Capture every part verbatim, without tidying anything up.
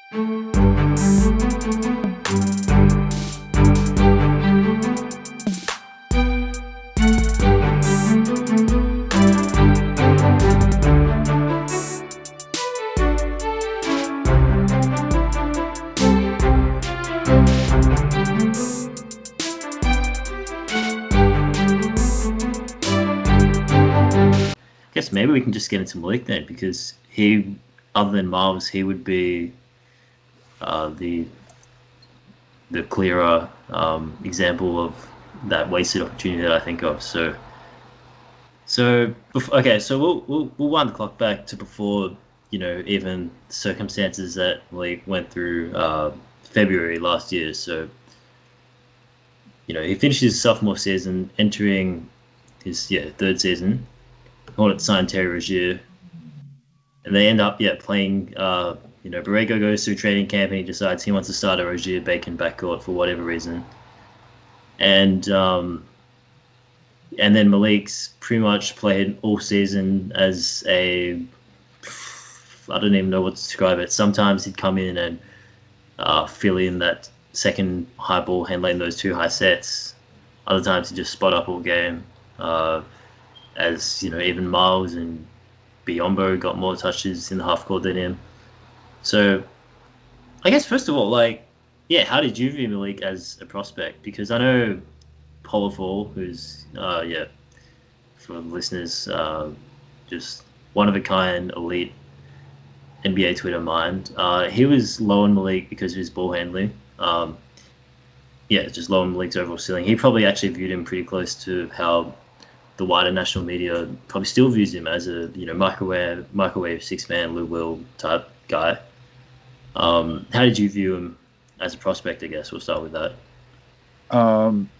Guess maybe we can just get into Malik then, because he, other than Miles, he would be uh, the the clearer um, example of that wasted opportunity that I think of. So, so okay, so we'll we'll we'll wind the clock back to before, you know, even circumstances that Malik went through uh, February last year. So, you know, he finished his sophomore season, entering his yeah third season. Hornets signed Terry Rozier, and they end up yeah playing. Uh, you know, Borrego goes through training camp and he decides he wants to start a Rozier Bacon backcourt for whatever reason, and um, and then Malik's pretty much played all season as a I don't even know what to describe it. Sometimes he'd come in and uh, fill in that second high ball handler in those two high sets. Other times he'd just spot up all game. Uh, as, you know, even Miles and Biyombo got more touches in the half court than him. So, I guess, first of all, like, yeah, how did you view Malik as a prospect? Because I know Polifall, who's, uh, yeah, for the listeners, uh, just one-of-a-kind, elite N B A Twitter mind. Uh, he was low on Malik because of his ball handling. Um, yeah, just low on Malik's overall ceiling. He probably actually viewed him pretty close to how the wider national media probably still views him as a, you know, microwave microwave six-man Lou Will type guy. Um, how did you view him as a prospect, I guess? We'll start with that. Um,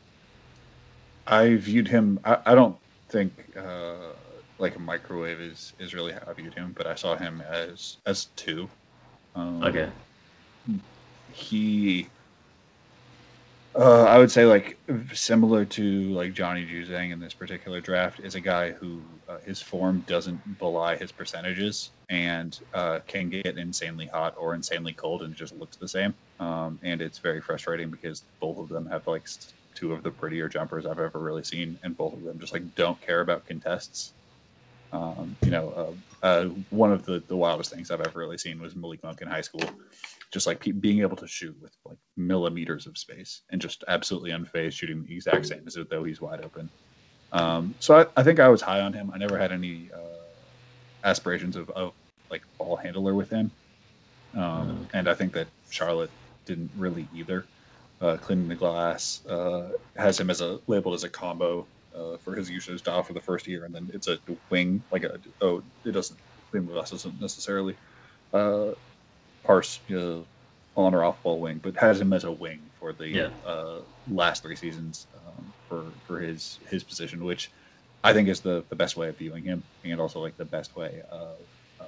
I viewed him, I, I don't think uh, like a microwave is, is really how I viewed him, but I saw him as, as two. Um, okay. He... Uh, I would say, like, similar to, like, Johnny Juzang in this particular draft, is a guy who uh, his form doesn't belie his percentages and uh, can get insanely hot or insanely cold and it just looks the same. Um, and it's very frustrating because both of them have, like, two of the prettier jumpers I've ever really seen, and both of them just, like, don't care about contests. Um, you know, uh, uh, one of the, the wildest things I've ever really seen was Malik Monk in high school. Just like pe- being able to shoot with like millimeters of space and just absolutely unfazed, shooting the exact same as though he's wide open. Um, so I, I think I was high on him. I never had any uh, aspirations of, of like ball handler with him. Um, and I think that Charlotte didn't really either. Uh, cleaning the glass uh, has him as a labeled as a combo uh, for his usage style for the first year, and then it's a wing like a oh it doesn't cleaning the glass doesn't necessarily. Uh, parse uh, on or off ball wing, but has him as a wing for the yeah. uh, last three seasons um, for for his his position, which I think is the, the best way of viewing him, and also like the best way of um,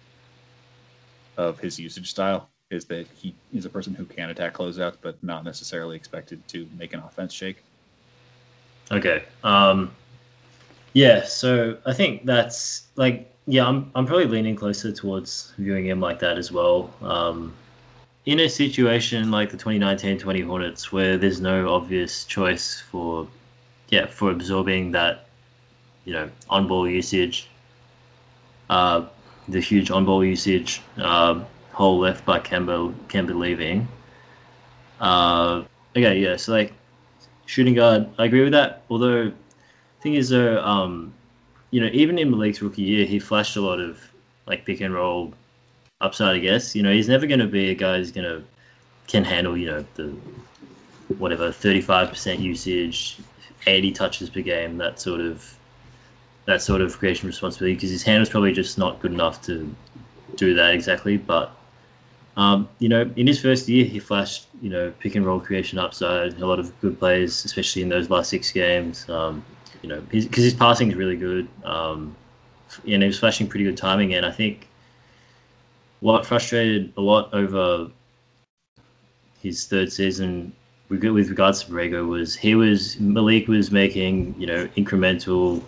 of his usage style is that he is a person who can attack closeouts, but not necessarily expected to make an offense shake. Okay. Um, yeah. So I think that's like. Yeah, I'm I'm probably leaning closer towards viewing him like that as well. Um, in a situation like the twenty nineteen twenty Hornets where there's no obvious choice for, yeah, for absorbing that, you know, on-ball usage, uh, the huge on-ball usage uh, hole left by Kemba, Kemba leaving. Uh, okay, yeah, so like shooting guard, I agree with that. Although, the thing is though, um, you know, even in Malik's rookie year, he flashed a lot of like pick and roll upside, I guess. You know, he's never going to be a guy who's going to can handle, you know, the whatever thirty-five percent usage, eighty touches per game, that sort of that sort of creation responsibility, because his hand was probably just not good enough to do that exactly. But um, you know, in his first year, he flashed, you know, pick and roll creation upside, a lot of good plays, especially in those last six games. Um, You know, because his passing is really good, um, and he was flashing pretty good timing. And I think what frustrated a lot over his third season with regards to Borrego was he was Malik was making, you know, incremental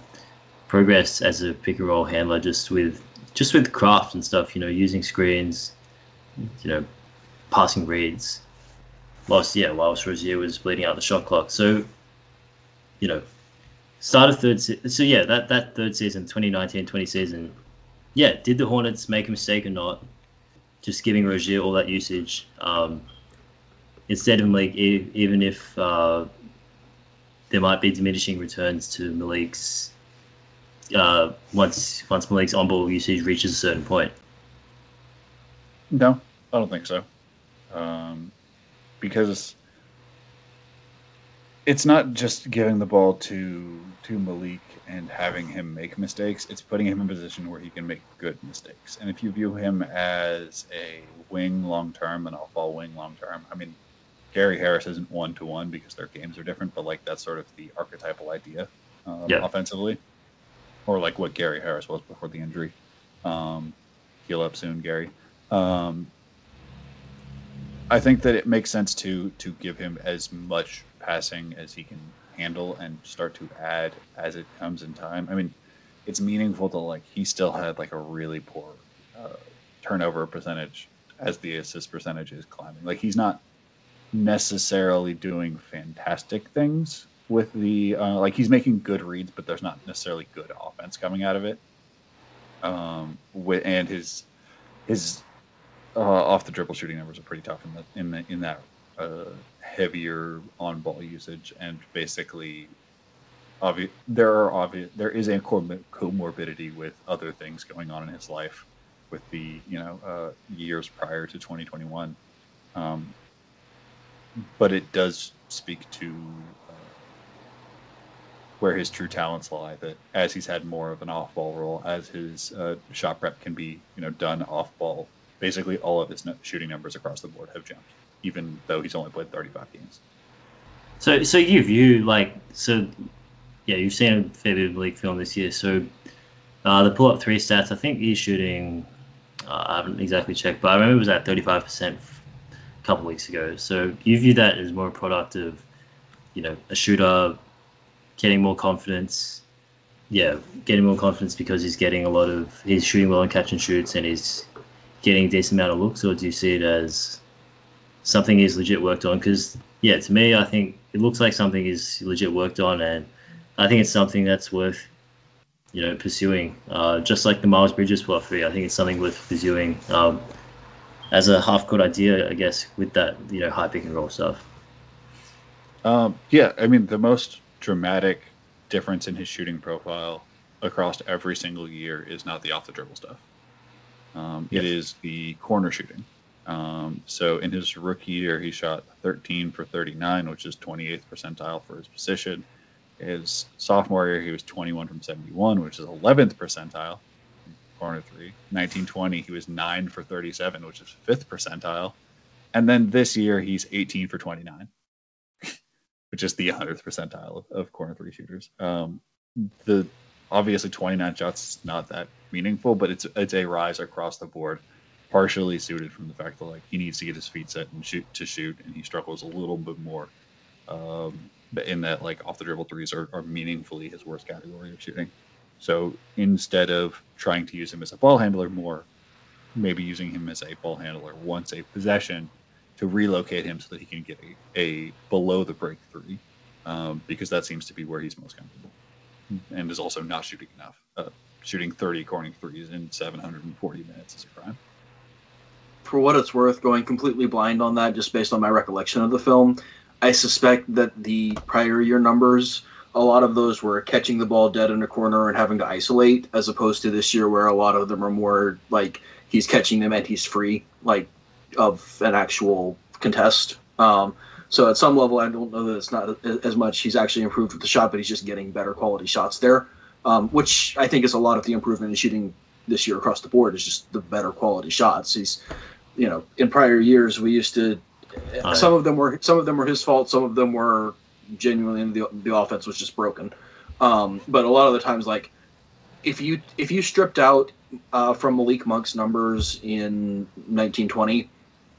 progress as a pick and roll handler, just with just with craft and stuff. You know, using screens, you know, passing reads. Whilst yeah, whilst Rozier was bleeding out the shot clock. So, you know, start of third. Se- so yeah, that that third season, twenty nineteen twenty season. Yeah, did the Hornets make a mistake or not? Just giving Rozier all that usage um, instead of Malik, e- even if uh, there might be diminishing returns to Malik's uh, once once Malik's on-ball usage reaches a certain point. No, I don't think so. Um, because it's not just giving the ball to to Malik and having him make mistakes. It's putting him in a position where he can make good mistakes. And if you view him as a wing long term, an off-ball wing long term, I mean, Gary Harris isn't one to one because their games are different, but like that's sort of the archetypal idea um, yeah. offensively, or like what Gary Harris was before the injury. Um, heal up soon, Gary. Um, I think that it makes sense to to give him as much passing as he can handle and start to add as it comes in time. I mean, it's meaningful to like he still had like a really poor uh, turnover percentage as the assist percentage is climbing. Like he's not necessarily doing fantastic things with the uh, like he's making good reads, but there's not necessarily good offense coming out of it. Um, with and his his uh, off the dribble shooting numbers are pretty tough in the in the in that uh, heavier on ball usage, and basically obvi- there are obvious there is a comorbidity with other things going on in his life with the you know uh, years prior to twenty twenty-one. Um, but it does speak to uh, where his true talents lie. That as he's had more of an off-ball role, as his uh, shot prep can be, you know, done off-ball, basically all of his shooting numbers across the board have jumped, even though he's only played thirty-five games. So, so you view like so, yeah, you've seen a fair bit of league film this year. So, uh, the pull-up three stats, I think he's shooting. Uh, I haven't exactly checked, but I remember it was at thirty-five percent. A couple weeks ago. So you view that as more a product of, you know, a shooter getting more confidence. Yeah, getting more confidence because he's getting a lot of, he's shooting well on catch and shoots and he's getting a decent amount of looks, or do you see it as something he's legit worked on? Because, yeah, to me, I think it looks like something is legit worked on, and I think it's something that's worth, you know, pursuing. Uh, just like the Miles Bridges pull-up three, I think it's something worth pursuing. Um, as a half-court idea, I guess, with that, you know, high pick and roll stuff. Um, yeah, I mean, the most dramatic difference in his shooting profile across every single year is not the off-the-dribble stuff. Um, yes. It is the corner shooting. Um, so in his rookie year, he shot thirteen for thirty-nine, which is twenty-eighth percentile for his position. His sophomore year, he was twenty-one from seventy-one, which is eleventh percentile. Corner three. nineteen twenty, he was nine for thirty-seven, which is fifth percentile. And then this year, he's eighteen for twenty-nine, which is the hundredth percentile of, of corner three shooters. Um, the obviously twenty-nine shots is not that meaningful, but it's it's a rise across the board, partially suited from the fact that like he needs to get his feet set and shoot to shoot, and he struggles a little bit more. Um, in that like off the dribble threes are, are meaningfully his worst category of shooting. So instead of trying to use him as a ball handler more, maybe using him as a ball handler once a possession to relocate him so that he can get a, a below the break three, um, because that seems to be where he's most comfortable, and is also not shooting enough. Uh, shooting thirty corner threes in seven hundred forty minutes is a crime. For what it's worth, going completely blind on that, just based on my recollection of the film, I suspect that the prior year numbers, a lot of those were catching the ball dead in a corner and having to isolate, as opposed to this year where a lot of them are more like he's catching them and he's free, like of an actual contest. Um, so at some level, I don't know that it's not as much he's actually improved with the shot, but he's just getting better quality shots there, um, which I think is a lot of the improvement in shooting this year across the board is just the better quality shots. He's, you know, in prior years we used to, Right. Some of them were some of them were his fault. Some of them were genuinely the the offense was just broken. Um, but a lot of the times, like if you if you stripped out uh, from Malik Monk's numbers in nineteen twenty,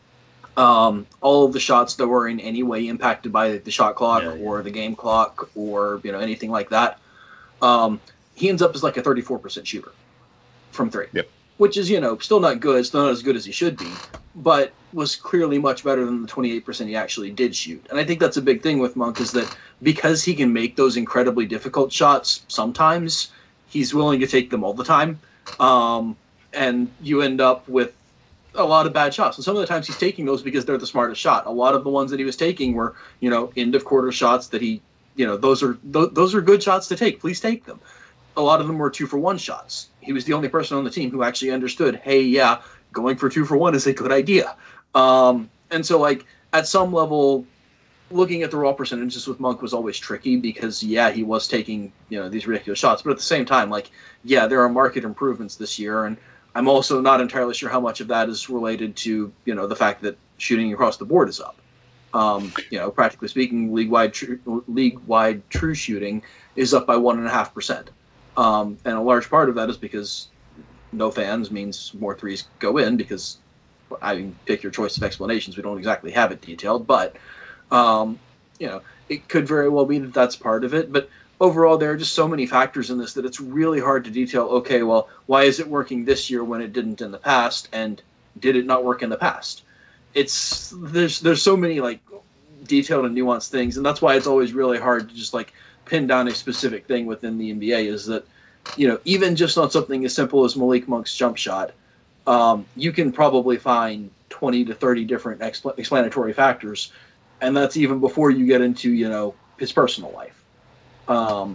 um, all of the shots that were in any way impacted by the shot clock yeah, yeah. or the game clock or you know anything like that, um, he ends up as like a thirty-four percent shooter from three. Yep. Which is, you know, still not good. It's not as good as he should be. but was clearly much better than the twenty-eight percent he actually did shoot. And I think that's a big thing with Monk is that because he can make those incredibly difficult shots sometimes, he's willing to take them all the time. Um, and you end up with a lot of bad shots. And some of the times he's taking those because they're the smartest shot. A lot of the ones that he was taking were, you know, end of quarter shots that he, you know, those are th- those are good shots to take. Please take them. A lot of them were two for one shots. He was the only person on the team who actually understood, hey, yeah, going for two for one is a good idea. Um, and so, like, at some level, looking at the raw percentages with Monk was always tricky because, yeah, he was taking, you know, these ridiculous shots. But at the same time, like, yeah, there are market improvements this year. And I'm also not entirely sure how much of that is related to, you know, the fact that shooting across the board is up. Um, you know, practically speaking, league-wide tr- league-wide true shooting is up by one and a half percent. Um, and a large part of that is because no fans means more threes go in because I mean, pick your choice of explanations. We don't exactly have it detailed, but um, you know, it could very well be that that's part of it. But overall, there are just so many factors in this that it's really hard to detail. Okay, well, why is it working this year when it didn't in the past, and did it not work in the past? It's there's there's so many like detailed and nuanced things, and that's why it's always really hard to just like pin down a specific thing within the N B A. Is that, you know, even just on something as simple as Malik Monk's jump shot, um, you can probably find twenty to thirty different expl- explanatory factors, and that's even before you get into, you know, his personal life. Um,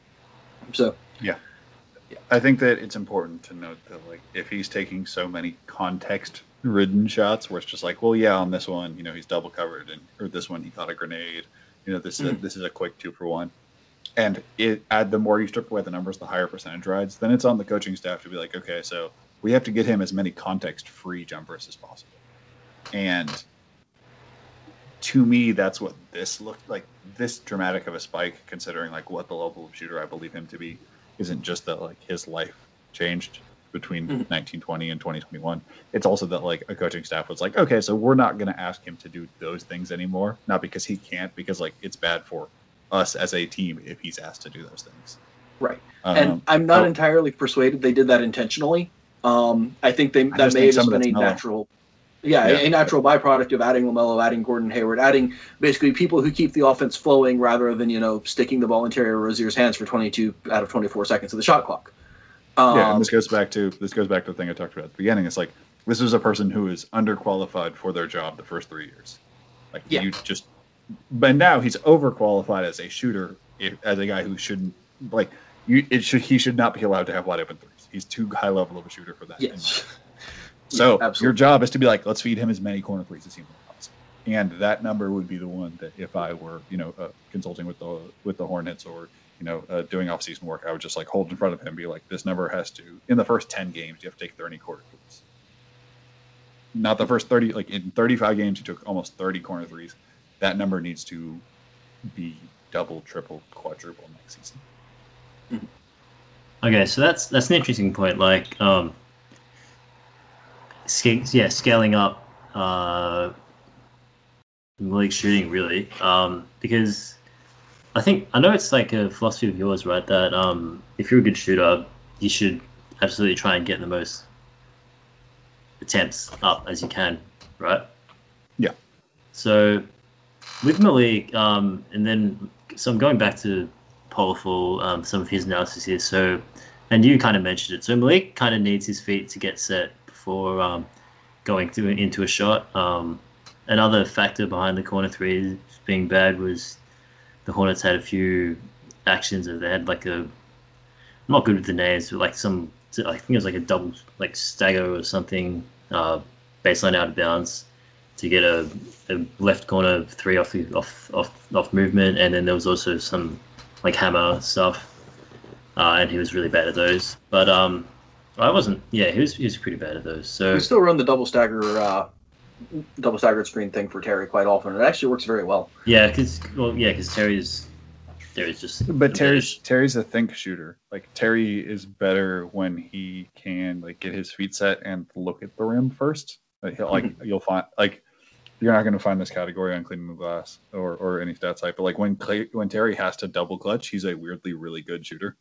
so yeah. yeah, I think that it's important to note that, like, if he's taking so many context-ridden shots, where it's just like, well, yeah, on this one, you know, he's double covered, and or this one he caught a grenade, you know, this is mm. a, this is a quick two for one. And it, add the more you strip away the numbers, the higher percentage rides. Then it's on the coaching staff to be like, okay, so we have to get him as many context-free jumpers as possible. And to me, that's what this looked like. This dramatic of a spike, considering like what the level of shooter I believe him to be, isn't just that like his life changed between mm-hmm. nineteen twenty and twenty twenty-one. It's also that like a coaching staff was like, okay, so we're not going to ask him to do those things anymore. Not because he can't, because like it's bad for us as a team if he's asked to do those things. Right. Um, and I'm not oh, entirely persuaded they did that intentionally. Um, I think they I that may have just been a mellow. natural, yeah, yeah, a natural byproduct of adding LaMelo, adding Gordon Hayward, adding basically people who keep the offense flowing rather than, you know, sticking the ball in Terry Rozier's hands for twenty-two out of twenty-four seconds of the shot clock. Um, yeah, and this goes back to this goes back to the thing I talked about at the beginning. It's like this was a person who is underqualified for their job the first three years. Like yeah. you just. But now he's overqualified as a shooter, if, as a guy who shouldn't like you. It should he should not be allowed to have wide open threes. He's too high level of a shooter for that. Yes. So yeah, your job is to be like, let's feed him as many corner threes as humanly possible. And that number would be the one that if I were, you know, uh, consulting with the with the Hornets or you know uh, doing off season work, I would just like hold in front of him and be like, this number has to in the first ten games you have to take thirty corner threes. Not the first thirty. Like in thirty-five games, you took almost thirty corner threes. That number needs to be double, triple, quadruple next season. Okay, so that's that's an interesting point. Like, um, sc- yeah, scaling up uh, league shooting really, um, because I think I know it's like a philosophy of yours, right? That um, if you're a good shooter, you should absolutely try and get the most attempts up as you can, right? Yeah. So with Malik, um, and then so I'm going back to Powerful, um, some of his analysis here. So, and you kind of mentioned it. So Malik kind of needs his feet to get set before um, going to, into a shot. Um, another factor behind the corner threes being bad was the Hornets had a few actions that they had like a, I'm not good with the names, but like some, I think it was like a double like stagger or something, uh, baseline out of bounds to get a, a left corner three off off off off movement, and then there was also some like hammer stuff, uh, and he was really bad at those. But um, I wasn't. Yeah, he was he was pretty bad at those. So we still run the double stagger, uh, double staggered screen thing for Terry quite often. It actually works very well. Yeah, because well, yeah, because Terry's Terry's just. But Terry's Terry's a think shooter. Like Terry is better when he can like get his feet set and look at the rim first. Like, he'll, like you'll find like. You're not going to find this category on cleaning the glass or, or any stat site, but like when Clay, when Terry has to double clutch, he's a weirdly really good shooter.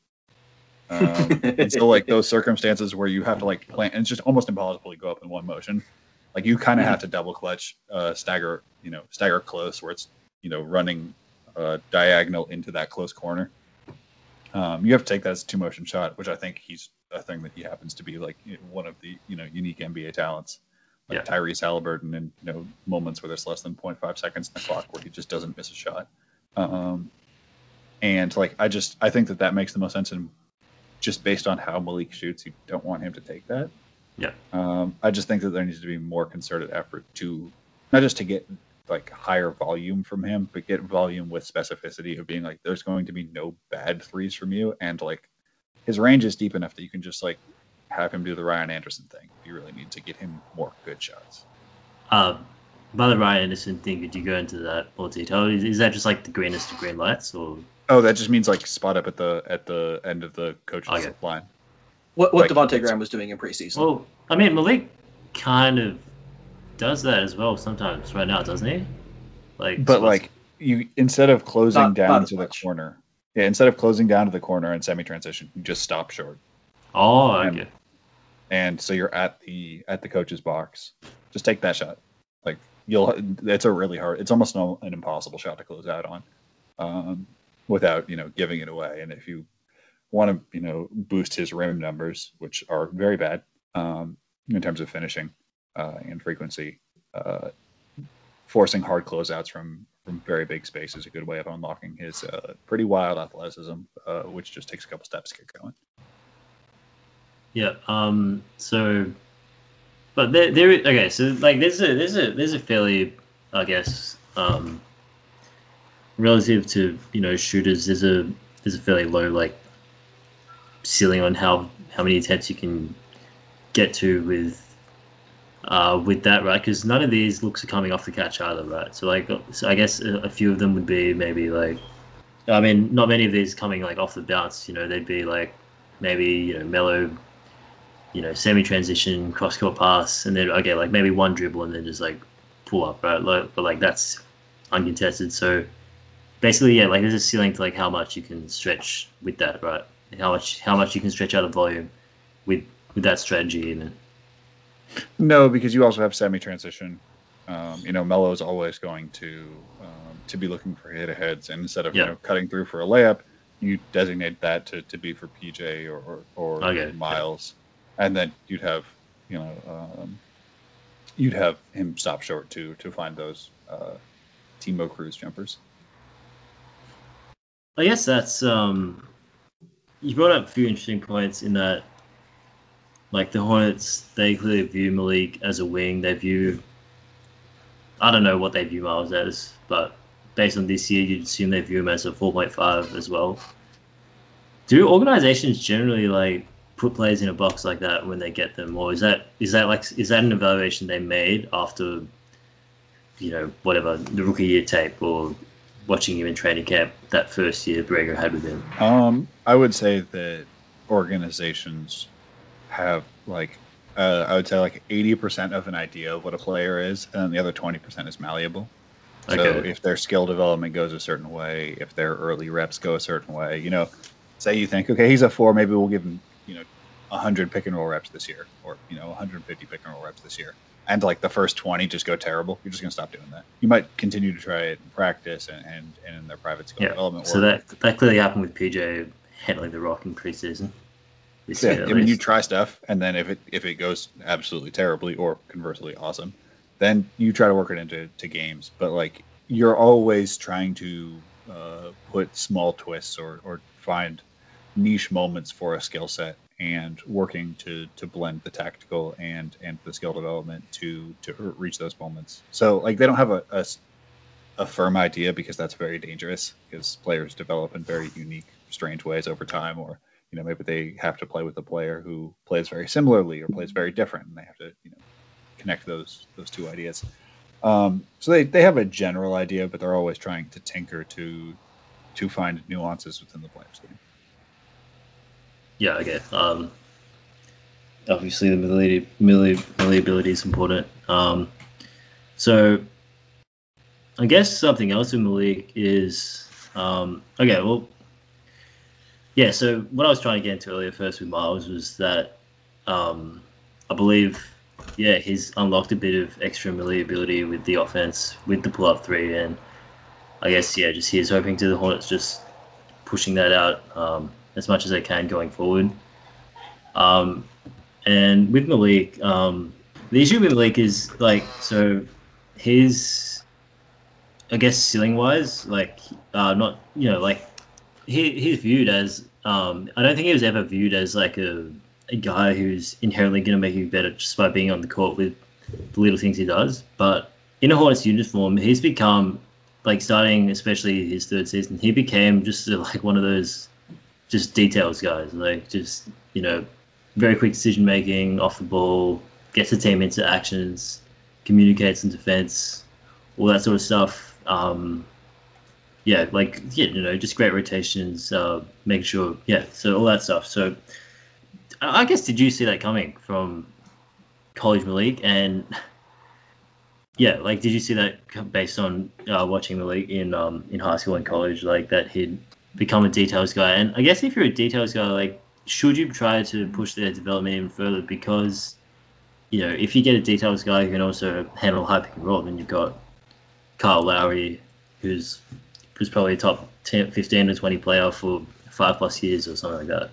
Um, and so like those circumstances where you have to like plan, and it's just almost impossible to go up in one motion. Like you kind of Mhm. have to double clutch, uh, stagger, you know, stagger close where it's, you know, running uh, diagonal into that close corner. Um, you have to take that as a two motion shot, which I think he's a thing that he happens to be like you know, one of the you know unique N B A talents, like Yeah. Tyrese Halliburton, in you know moments where there's less than zero point five seconds in the clock where he just doesn't miss a shot. Um, and like I just I think that that makes the most sense, and just based on how Malik shoots, you don't want him to take that. Yeah. Um, I just think that there needs to be more concerted effort to not just to get like higher volume from him, but get volume with specificity of being like there's going to be no bad threes from you, and like his range is deep enough that you can just like have him do the Ryan Anderson thing. You really need to get him more good shots. Uh, by the Ryan Anderson thing, could you go into that more detail? Is, is that just like the greenest of green lights, or Oh, that just means like spot up at the at the end of the coach's Okay. line. What what Like, Devontae it's- Graham was doing in preseason. well, I mean Malik kind of does that as well sometimes right now, doesn't he? Like, But like you instead of closing Not- down not as to the much. corner, yeah, instead of closing down to the corner and semi-transition, you just stop short. oh, and- okay, And so you're at the at the coach's box. Just take that shot. Like you'll, it's a really hard. It's almost no, an impossible shot to close out on, um, without you know giving it away. And if you want to you know boost his rim numbers, which are very bad um, in terms of finishing uh, and frequency, uh, forcing hard closeouts from from very big space is a good way of unlocking his uh, pretty wild athleticism, uh, which just takes a couple steps to get going. yeah. Um, so, but there, there, okay. So like, there's a, there's a, there's a fairly, I guess, um, relative to you know shooters, there's a, there's a fairly low like ceiling on how how many attempts you can get to with uh, with that, right? Because none of these looks are coming off the catch either, right? So like, so I guess a, a few of them would be maybe like, I mean, not many of these coming like off the bounce. You know, they'd be like maybe you know mellow, you know, semi-transition cross court pass, and then okay, like maybe one dribble and then just like pull up, right? Like, but like that's uncontested. So basically, yeah, like there's a ceiling to like how much you can stretch with that, right? How much how much you can stretch out of volume with with that strategy, and No, because you also have semi-transition. Um, you know, Melo's always going to um, to be looking for hit-aheads, and instead of Yeah. you know cutting through for a layup, you designate that to, to be for P J or or, or Okay, Miles, and then you'd have you know um, you'd have him stop short to to find those uh, Timo Cruz jumpers. I guess that's um. You brought up a few interesting points in that, like the Hornets, they clearly view Malik as a wing. They view, I don't know what they view Miles as, but based on this year, you'd assume they view him as a four point five as well. Do organizations generally like put players in a box like that when they get them, or is that is that like is that an evaluation they made after, you know, whatever the rookie year tape or watching him in training camp that first year Borrego had with him? Um, I would say that organizations have like uh, I would say like eighty percent of an idea of what a player is, and then the other twenty percent is malleable. So Okay. if their skill development goes a certain way, if their early reps go a certain way, you know, say you think, okay, he's a four, maybe we'll give him, you know, one hundred pick and roll reps this year, or you know, one hundred fifty pick and roll reps this year, and like the first twenty just go terrible. You're just gonna stop doing that. You might continue to try it in practice and and, and in their private skill Yeah. development So work. that that clearly happened with P J handling the rock in preseason. This Yeah, year, at I mean, you least. try stuff, and then if it if it goes absolutely terribly or conversely awesome, then you try to work it into to games. But like you're always trying to uh, put small twists or or find niche moments for a skill set, and working to to blend the tactical and and the skill development to to reach those moments. So like they don't have a, a s- a firm idea, because that's very dangerous, because players develop in very unique, strange ways over time, or you know maybe they have to play with a player who plays very similarly or plays very different, and they have to you know connect those those two ideas. Um, so they, they have a general idea, but they're always trying to tinker to to find nuances within the player's game. Yeah, okay. Um, obviously, the malleability, malleability malleability is important. Um, so, I guess something else in the league is um, okay. Well, yeah. So what I was trying to get into earlier, first with Miles, was that um, I believe yeah, he's unlocked a bit of extra melee ability with the offense, with the pull-up three, and I guess, yeah, just here's hoping to the Hornets just pushing that out um, as much as they can going forward. Um, and with Malik, um, the issue with Malik is, like, so his, I guess, ceiling-wise, like, uh, not, you know, like, he he's viewed as, um, I don't think he was ever viewed as, like, a, a guy who's inherently going to make you better just by being on the court with the little things he does. But in a Hornets uniform, he's become, like, starting especially his third season, he became just, uh, like, one of those just details guys, like, just, you know, very quick decision making off the ball, gets the team into actions, communicates in defense, all that sort of stuff. Um, yeah, like, yeah, you know, just great rotations, uh, making sure, yeah, so all that stuff. So I guess, did you see that coming from college Malik? And yeah, like, did you see that based on uh, watching Malik in um, in high school and college, like, that he'd become a details guy? And I guess if you're a details guy, like, should you try to push their development even further? Because, you know, if you get a details guy who can also handle high pick and roll, then you've got Kyle Lowry, who's who's probably a top ten, fifteen to twenty player for five plus years or something like that.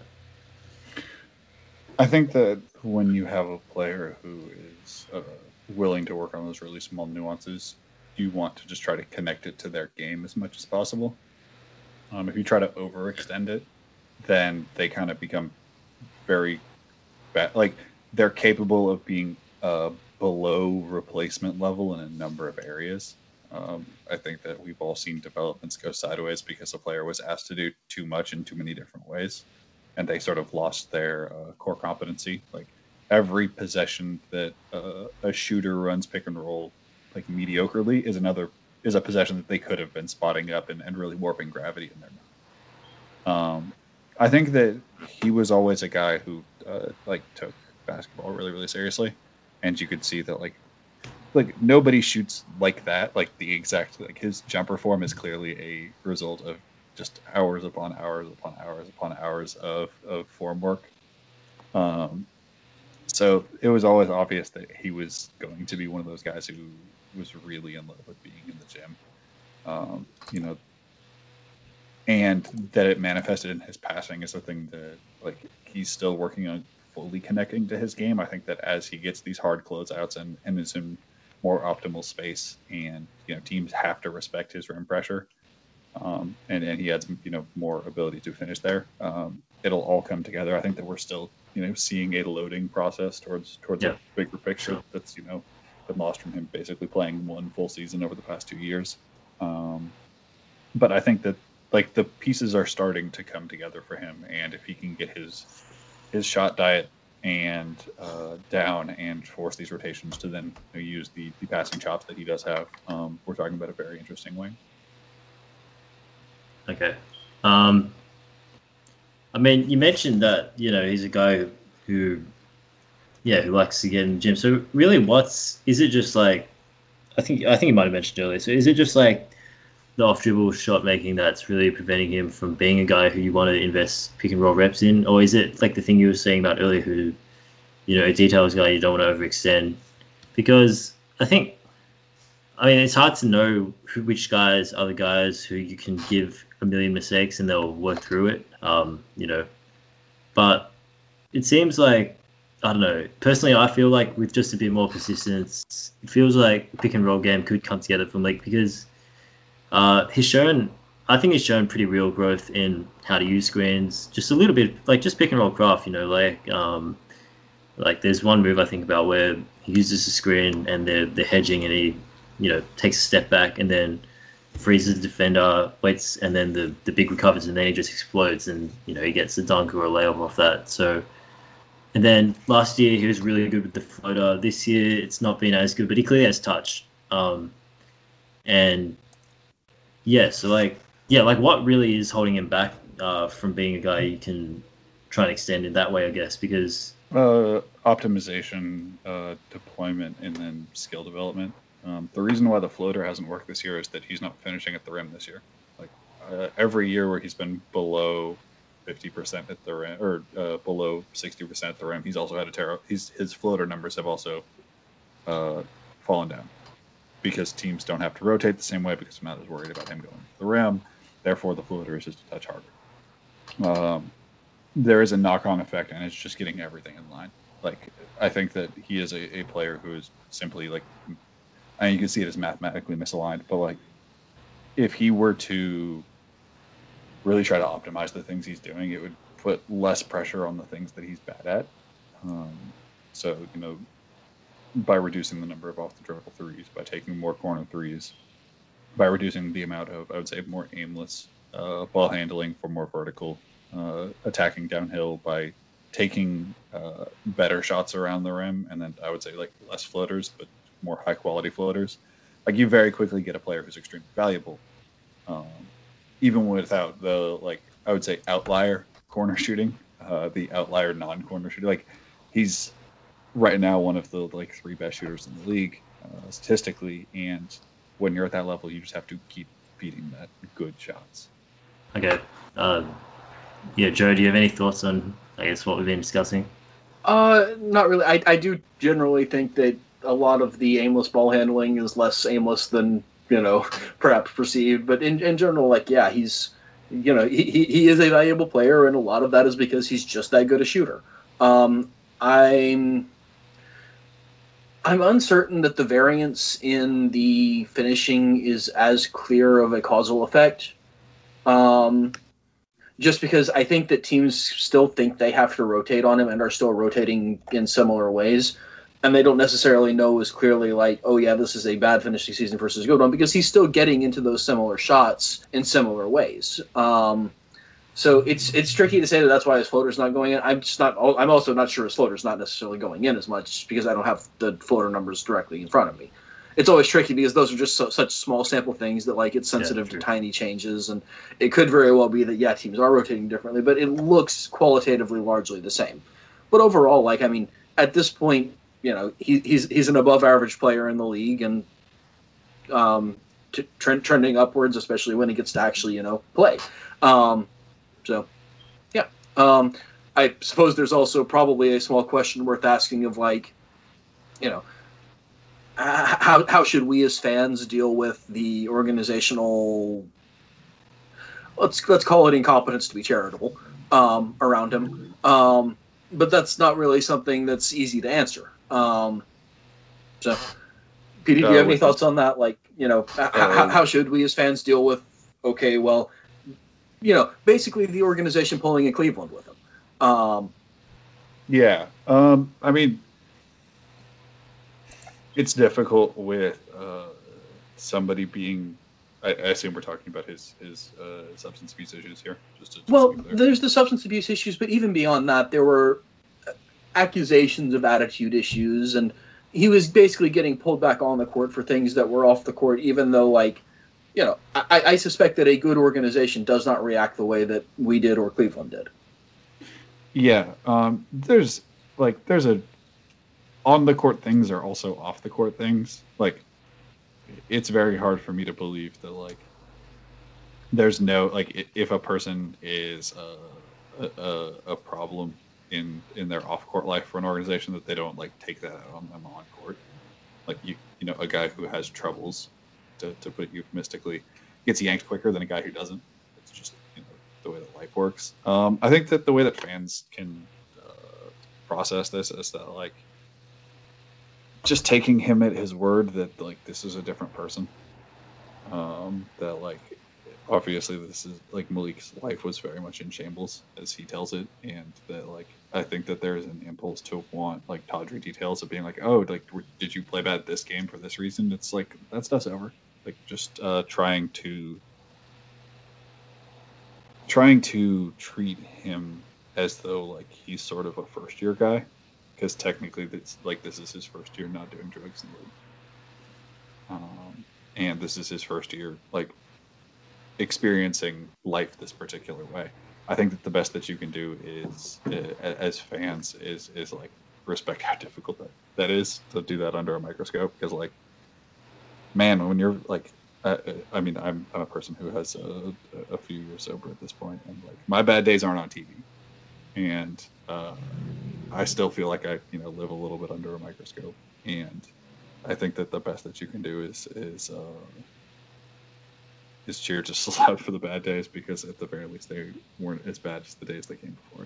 I think that when you have a player who is uh, willing to work on those really small nuances, you want to just try to connect it to their game as much as possible. Um, if you try to overextend it, then they kind of become very bad. Like, they're capable of being uh, below replacement level in a number of areas. Um, I think that we've all seen developments go sideways because a player was asked to do too much in too many different ways, and they sort of lost their uh, core competency. Like, every possession that uh, a shooter runs pick and roll, like, mediocrely is another is a possession that they could have been spotting up and, and really warping gravity in there. Um, I think that he was always a guy who uh, like took basketball really, really seriously, and you could see that, like, like nobody shoots like that. Like, the exact, like, his jumper form is clearly a result of just hours upon hours upon hours upon hours of, of form work. Um, so it was always obvious that he was going to be one of those guys who was really in love with being in the gym. Um, you know. And that it manifested in his passing is the thing that, like, he's still working on fully connecting to his game. I think that as he gets these hard closeouts and, and is in more optimal space, and, you know, teams have to respect his rim pressure, um, and, and he has, you know, more ability to finish there, um, it'll all come together. I think that we're still, you know, seeing a loading process towards towards yeah. a bigger picture that's, you know, been lost from him basically playing one full season over the past two years. Um, but I think that, like, the pieces are starting to come together for him, and if he can get his his shot diet and uh, down and force these rotations to then, you know, use the, the passing chops that he does have, um, we're talking about a very interesting wing. Okay. Um, I mean, you mentioned that, you know, he's a guy who, yeah, who likes to get in the gym. So really, what's is it just like? I think I think you might have mentioned earlier. So is it just like the off dribble shot making that's really preventing him from being a guy who you want to invest pick and roll reps in, or is it like the thing you were saying about earlier, who, you know, a details guy you don't want to overextend? Because I think, I mean, it's hard to know who, which guys are the guys who you can give a million mistakes and they'll work through it, um, you know. But it seems like, I don't know, personally, I feel like with just a bit more persistence, it feels like pick and roll game could come together for Malik, because Uh, he's shown, I think he's shown pretty real growth in how to use screens, just a little bit, like just pick and roll craft, you know, like um, like there's one move I think about where he uses the screen and they're, they're hedging and he, you know, takes a step back and then freezes the defender, waits, and then the, the big recovers and then he just explodes and, you know, he gets a dunk or a layup off that. So, and then last year he was really good with the floater. This year it's not been as good, but he clearly has touch. Um, and Yeah, so like, yeah, like what really is holding him back uh, from being a guy you can try and extend in that way, I guess, because uh, optimization, uh, deployment, and then skill development. Um, the reason why the floater hasn't worked this year is that he's not finishing at the rim this year. Like uh, every year where he's been below fifty percent at the rim or uh, below sixty percent at the rim, he's also had a terrible. He's his floater numbers have also uh, fallen down because teams don't have to rotate the same way because I'm not as worried about him going to the rim. Therefore, the floater is just a touch harder. Um, there is a knock-on effect, and it's just getting everything in line. Like, I think that he is a, a player who is simply like, I mean, you can see it as mathematically misaligned, but like, if he were to really try to optimize the things he's doing, it would put less pressure on the things that he's bad at. Um, so, you know, by reducing the number of off the dribble threes, by taking more corner threes, by reducing the amount of, I would say, more aimless uh, ball handling for more vertical uh, attacking downhill, by taking uh, better shots around the rim, and then I would say like less floaters, but more high quality floaters. Like, you very quickly get a player who's extremely valuable, um, even without the, like, I would say outlier corner shooting, uh, the outlier non-corner shooting. Like, he's right now one of the like three best shooters in the league uh, statistically, and when you're at that level, you just have to keep feeding that good shots. Okay. Uh, yeah, Joe, do you have any thoughts on, I guess, what we've been discussing? Uh, not really. I, I do generally think that a lot of the aimless ball handling is less aimless than, you know, perhaps perceived. But in, in general, like, yeah, he's, you know, he, he, he is a valuable player, and a lot of that is because he's just that good a shooter. Um, I'm... I'm uncertain that the variance in the finishing is as clear of a causal effect. Um, just because I think that teams still think they have to rotate on him and are still rotating in similar ways. And they don't necessarily know as clearly, like, oh, yeah, this is a bad finishing season versus a good one, because he's still getting into those similar shots in similar ways. Um, So it's it's tricky to say that that's why his floater's not going in. I'm just not. I'm also not sure his floater's not necessarily going in as much because I don't have the floater numbers directly in front of me. It's always tricky because those are just so, such small sample things that, like, it's sensitive yeah, to tiny changes, and it could very well be that, yeah, teams are rotating differently, but it looks qualitatively largely the same. But overall, like, I mean, at this point, you know, he, he's he's an above average player in the league, and um, t- trend, trending upwards, especially when he gets to actually, you know, play. Um, So, yeah. Um, I suppose there's also probably a small question worth asking of, like, you know, how how should we as fans deal with the organizational, let's let's call it incompetence to be charitable, um, around him. Um, but that's not really something that's easy to answer. Um, so, P D, do you have uh, any thoughts on that? Like, you know, uh, how, how should we as fans deal with, okay, well, you know, basically the organization pulling in Cleveland with him. Um, yeah. Um, I mean, it's difficult with uh, somebody being, I, I assume we're talking about his, his uh, substance abuse issues here. Just to, just well, there's the substance abuse issues, but even beyond that, there were accusations of attitude issues, and he was basically getting pulled back on the court for things that were off the court, even though, like, you know, I, I suspect that a good organization does not react the way that we did or Cleveland did. Yeah, um, there's like there's a on the court things are also off the court things. Like, it's very hard for me to believe that, like, there's no, like, if a person is a a, a problem in in their off court life for an organization, that they don't, like, take that out on them on court. Like, you you know, a guy who has troubles, To, to put it euphemistically, gets yanked quicker than a guy who doesn't. It's just, you know, the way that life works. Um, I think that the way that fans can uh, process this is that, like, just taking him at his word that, like, this is a different person. Um, that, like, obviously this is, like, Malik's life was very much in shambles, as he tells it, and that, like, I think that there is an impulse to want, like, tawdry details of being like, oh, like, did you play bad this game for this reason? It's like, that stuff's over. Like, just uh, trying to trying to treat him as though, like, he's sort of a first year guy, because technically this like this is his first year not doing drugs in the league, um, and this is his first year, like, experiencing life this particular way. I think that the best that you can do is, uh, as fans, is is like respect how difficult that, that is to do that under a microscope, because, like, man, when you're like, uh, I mean, I'm I'm a person who has a, a few years sober at this point, and, like, my bad days aren't on T V, and uh, I still feel like I, you know, live a little bit under a microscope, and I think that the best that you can do is is uh, is cheer just as loud for the bad days, because at the very least they weren't as bad as the days that came before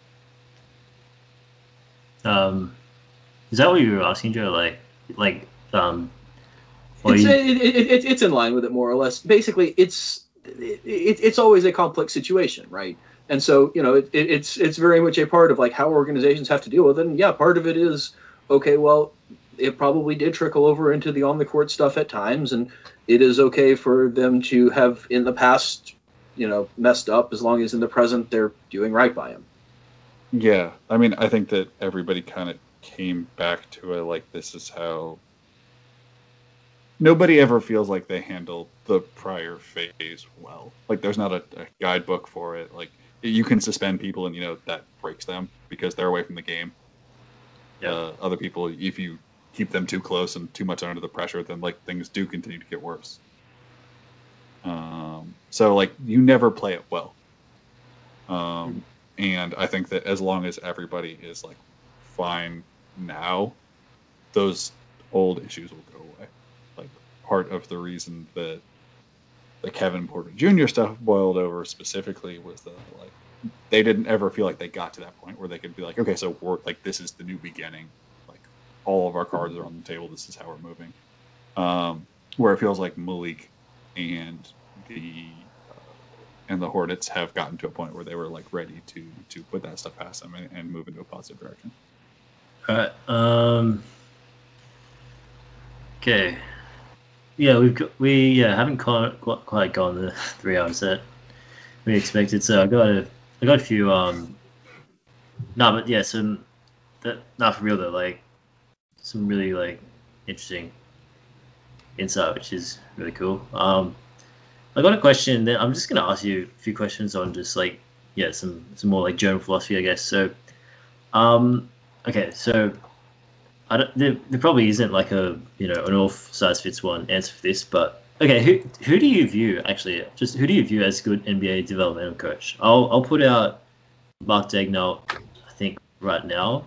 it. Um, is that what you were asking, Joe? Like, like, um, It's, you... it, it, it, it's in line with it more or less. Basically, it's it, it, it's always a complex situation, right? And so, you know, it, it, it's it's very much a part of like how organizations have to deal with it. And yeah, part of it is, okay, well, it probably did trickle over into the on the court stuff at times, and it is okay for them to have in the past, you know, messed up, as long as in the present they're doing right by him. Yeah, I mean, I think that everybody kind of came back to it like, this is how. Nobody ever feels like they handled the prior phase well. Like, there's not a, a guidebook for it. Like, you can suspend people and, you know, that breaks them because they're away from the game. Yeah. Uh, other people, if you keep them too close and too much under the pressure, then, like, things do continue to get worse. Um, so, like, you never play it well. Um, and I think that as long as everybody is, like, fine now, those old issues will go away. Like, part of the reason that the Kevin Porter Junior stuff boiled over specifically was that, like, they didn't ever feel like they got to that point where they could be like, okay, so we're like, this is the new beginning. Like, all of our cards are on the table. This is how we're moving. Um, where it feels like Malik and the uh, and the Hornets have gotten to a point where they were like ready to to put that stuff past them and, and move into a positive direction. All right. Um. Okay. Yeah, we've got, we yeah haven't quite, quite gone the three hours that we expected. So I got a I got a few um. No, but yeah, some that not for real though. Like some really like interesting insight, which is really cool. Um, I got a question that I'm just gonna ask you a few questions on just like yeah some some more like general philosophy, I guess. So, um, okay, so. I don't, there, there probably isn't like a you know an all size fits one answer for this, but okay, who who do you view actually? Just who do you view as a good N B A developmental coach? I'll I'll put out Mark Daigneault, I think right now,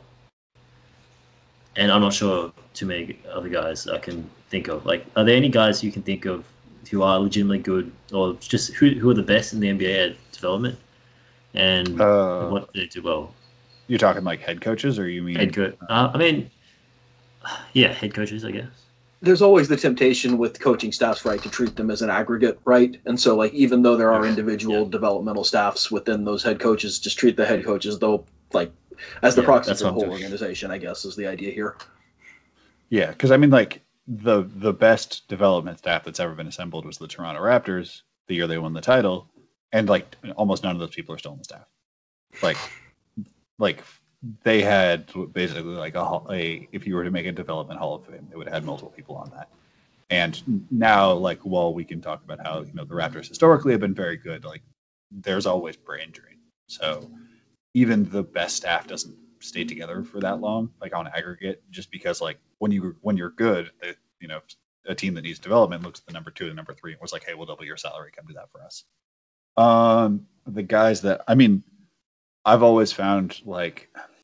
and I'm not sure too many other guys I can think of. Like, are there any guys you can think of who are legitimately good, or just who who are the best in the N B A at development, and Uh, what do they do well? You're talking like head coaches, or you mean Head coach? Uh, I mean. Yeah, head coaches, I guess. There's always the temptation with coaching staffs, right, to treat them as an aggregate, right? And so, like, even though there are individual yeah. developmental staffs within those head coaches, just treat the head coaches, though, like, as the yeah, proxy for the whole organization, I guess, is the idea here. Yeah, because, I mean, like, the the best development staff that's ever been assembled was the Toronto Raptors the year they won the title, and, like, almost none of those people are still on the staff. Like, like... They had basically like a, a, if you were to make a development Hall of Fame, they would have had multiple people on that. And now, like, while we can talk about how, you know, the Raptors historically have been very good, like, there's always brain drain. So even the best staff doesn't stay together for that long, like on aggregate, just because, like, when you when you're good, they, you know, a team that needs development looks at the number two and number three and was like, hey, we'll double your salary, come do that for us. Um, the guys that, I mean, I've always found like.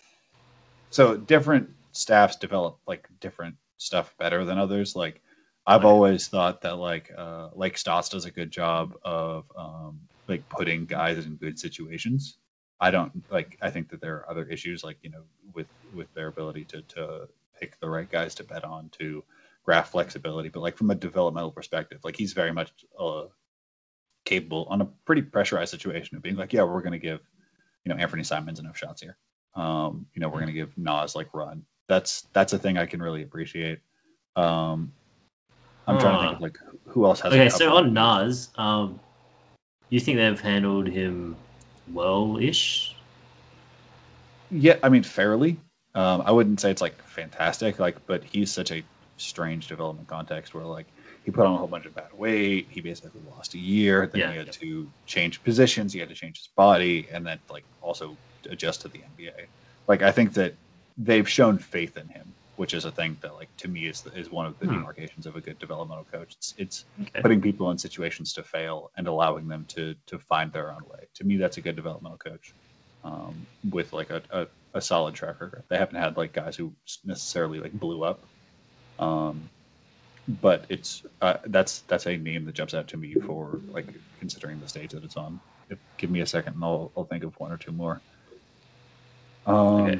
So different staffs develop like different stuff better than others. Like I've always thought that like uh, like Stotts does a good job of um, like putting guys in good situations. I don't like. I think that there are other issues like you know with with their ability to to pick the right guys to bet on, to graph flexibility. But like from a developmental perspective, like he's very much uh, capable on a pretty pressurized situation of being like, yeah, we're going to give you know Anthony Simons enough shots here. Um, you know, we're going to give Nas like run. That's that's a thing I can really appreciate. Um, I'm uh, trying to think of like who else has. Okay, so on Nas, um, you think they've handled him well-ish? Yeah, I mean fairly. Um, I wouldn't say it's like fantastic, like, but he's such a strange development context where like he put on a whole bunch of bad weight. He basically lost a year. Then yeah, he had yeah. to change positions. He had to change his body, and then like also adjust to the N B A. Like I think that they've shown faith in him, which is a thing that like to me is is one of the hmm. demarcations of a good developmental coach. It's, it's okay. putting people in situations to fail and allowing them to to find their own way. To me, that's a good developmental coach um, with like a, a, a solid track record. They haven't had like guys who necessarily like blew up. Um, but it's uh, that's that's a name that jumps out to me for like considering the stage that it's on. If, give me a second, and I'll I'll think of one or two more. Um, Okay.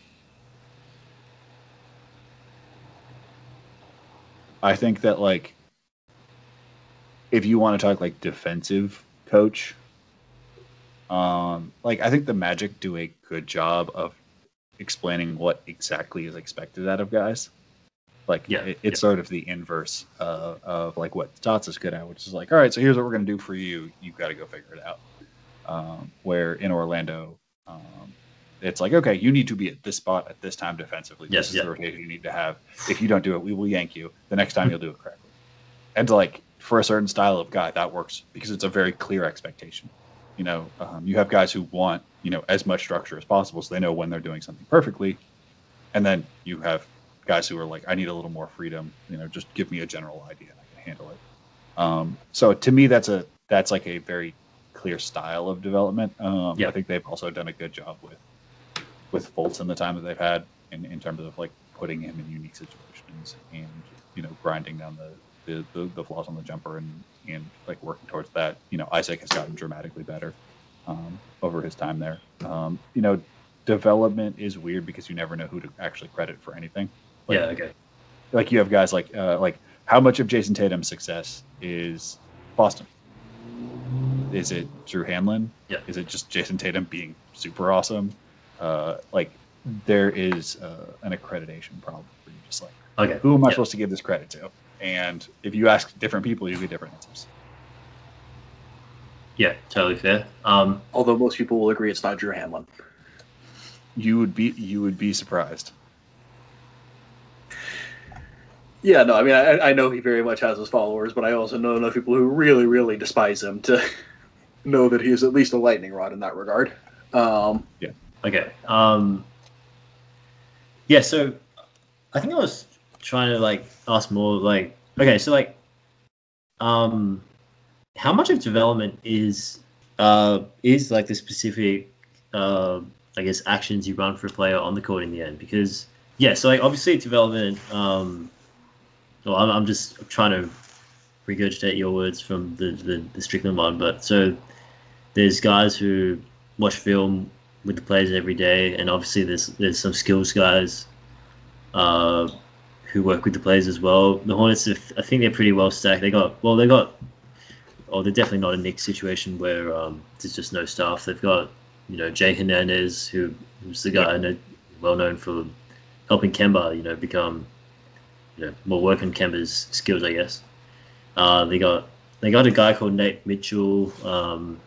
I think that like if you want to talk like defensive coach, um, like I think the Magic do a good job of explaining what exactly is expected out of guys. Like Yeah, it, it's yeah. sort of the inverse uh, of like what Stotts is good at, which is like, all right, so here's what we're gonna do for you. You've got to go figure it out. Um, where in Orlando, um, it's like, okay, you need to be at this spot at this time defensively. Yes, This is yeah. the rotation you need to have. If you don't do it, we will yank you. The next time you'll do it correctly. And like for a certain style of guy, that works because it's a very clear expectation. You know, um, you have guys who want you know as much structure as possible, so they know when they're doing something perfectly. And then you have guys who are like, I need a little more freedom. You know, just give me a general idea and I can handle it. Um, so to me, that's a that's like a very clear style of development. Um, Yeah. I think they've also done a good job with with Fultz in the time that they've had in, in terms of like putting him in unique situations and you know grinding down the the, the, the flaws on the jumper and and like working towards that. You know, Isaac has gotten dramatically better um, over his time there. Um, you know, development is weird because you never know who to actually credit for anything. Like, Yeah, okay. like you have guys like uh, like how much of Jason Tatum's success is Boston? Is it Drew Hanlon? Yeah. Is it just Jason Tatum being super awesome? Uh, like there is uh, an accreditation problem where you're just like, Okay. who am I Yeah. supposed to give this credit to? And if you ask different people, you get different answers. Yeah, totally fair. Um, Although most people will agree it's not Drew Hanlon. You would be you would be surprised. Yeah, no, I mean, I, I know he very much has his followers, but I also know enough people who really, really despise him to know that he is at least a lightning rod in that regard. Um, Yeah. Okay. Um, yeah, so I think I was trying to like ask more like okay, so like um how much of development is uh is like the specific uh I guess actions you run for a player on the court in the end? Because yeah, so like obviously development um well I'm, I'm just trying to regurgitate your words from the, the, the Strickland one, but so there's guys who watch film with the players every day, and obviously there's there's some skills guys uh, who work with the players as well. The Hornets, I think they're pretty well stacked. They got well, they got, oh, they're definitely not a Knicks situation where um, there's just no staff. They've got you know Jay Hernandez, who who's the guy I know, well known for helping Kemba, you know, become you know more work on Kemba's skills, I guess. Uh, they got they got a guy called Nate Mitchell, um,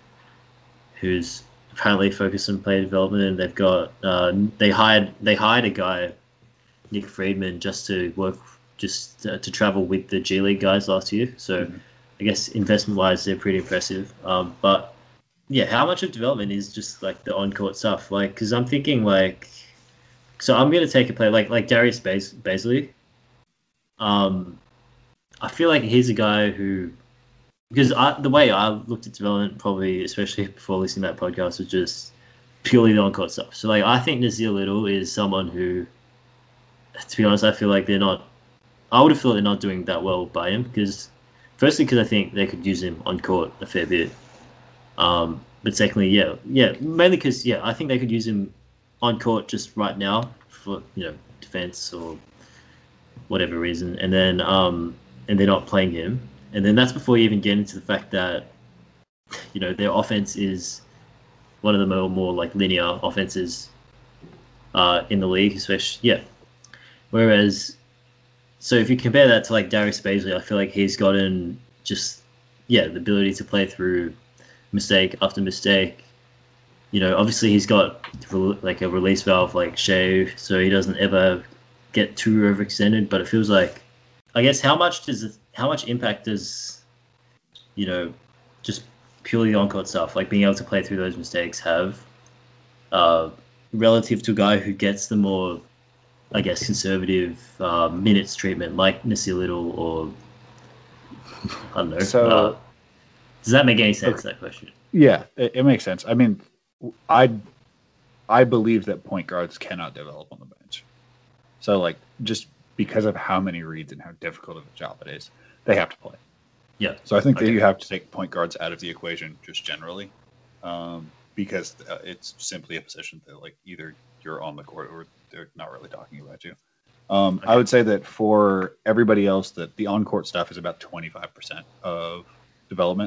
who's apparently focused on player development, and they've got uh, they hired they hired a guy, Nick Friedman, just to work just uh, to travel with the G League guys last year. So Mhm. I guess investment wise they're pretty impressive. Um, but yeah, how much of development is just like the on court stuff? Like, because I'm thinking like, so I'm gonna take a player like like Darius Bas- Baisley. Um, I feel like he's a guy who, because I, the way I looked at development, probably especially before listening to that podcast, was just purely the on-court stuff. So like, I think Nasir Little is someone who, to be honest, I feel like they're not. I would have thought they're not doing that well by him because, firstly, because I think they could use him on court a fair bit. Um, but secondly, yeah, yeah, mainly because yeah, I think they could use him on court just right now for you know defense or whatever reason, and then um, and they're not playing him. And then that's before you even get into the fact that, you know, their offense is one of the more, more like linear offenses uh, in the league, especially, yeah. Whereas, so if you compare that to like Darius Baisley, I feel like he's gotten just, yeah, the ability to play through mistake after mistake. You know, obviously he's got like a release valve like Shea, so he doesn't ever get too overextended, but it feels like, I guess how much does it, how much impact does, you know, just purely on-court stuff, like being able to play through those mistakes have uh, relative to a guy who gets the more, I guess, conservative uh, minutes treatment like Nasir Little or, I don't know. So, uh, does that make any sense, okay. that question? Yeah, it, it makes sense. I mean, I I believe that point guards cannot develop on the bench. So like just because of how many reads and how difficult of a job it is, they have to play. Yeah. So I think Okay. that you have to take point guards out of the equation just generally, um, because uh, it's simply a position that like either you're on the court or they're not really talking about you. Um, I Okay. would say that for everybody else, that the on-court stuff is about twenty-five percent of development.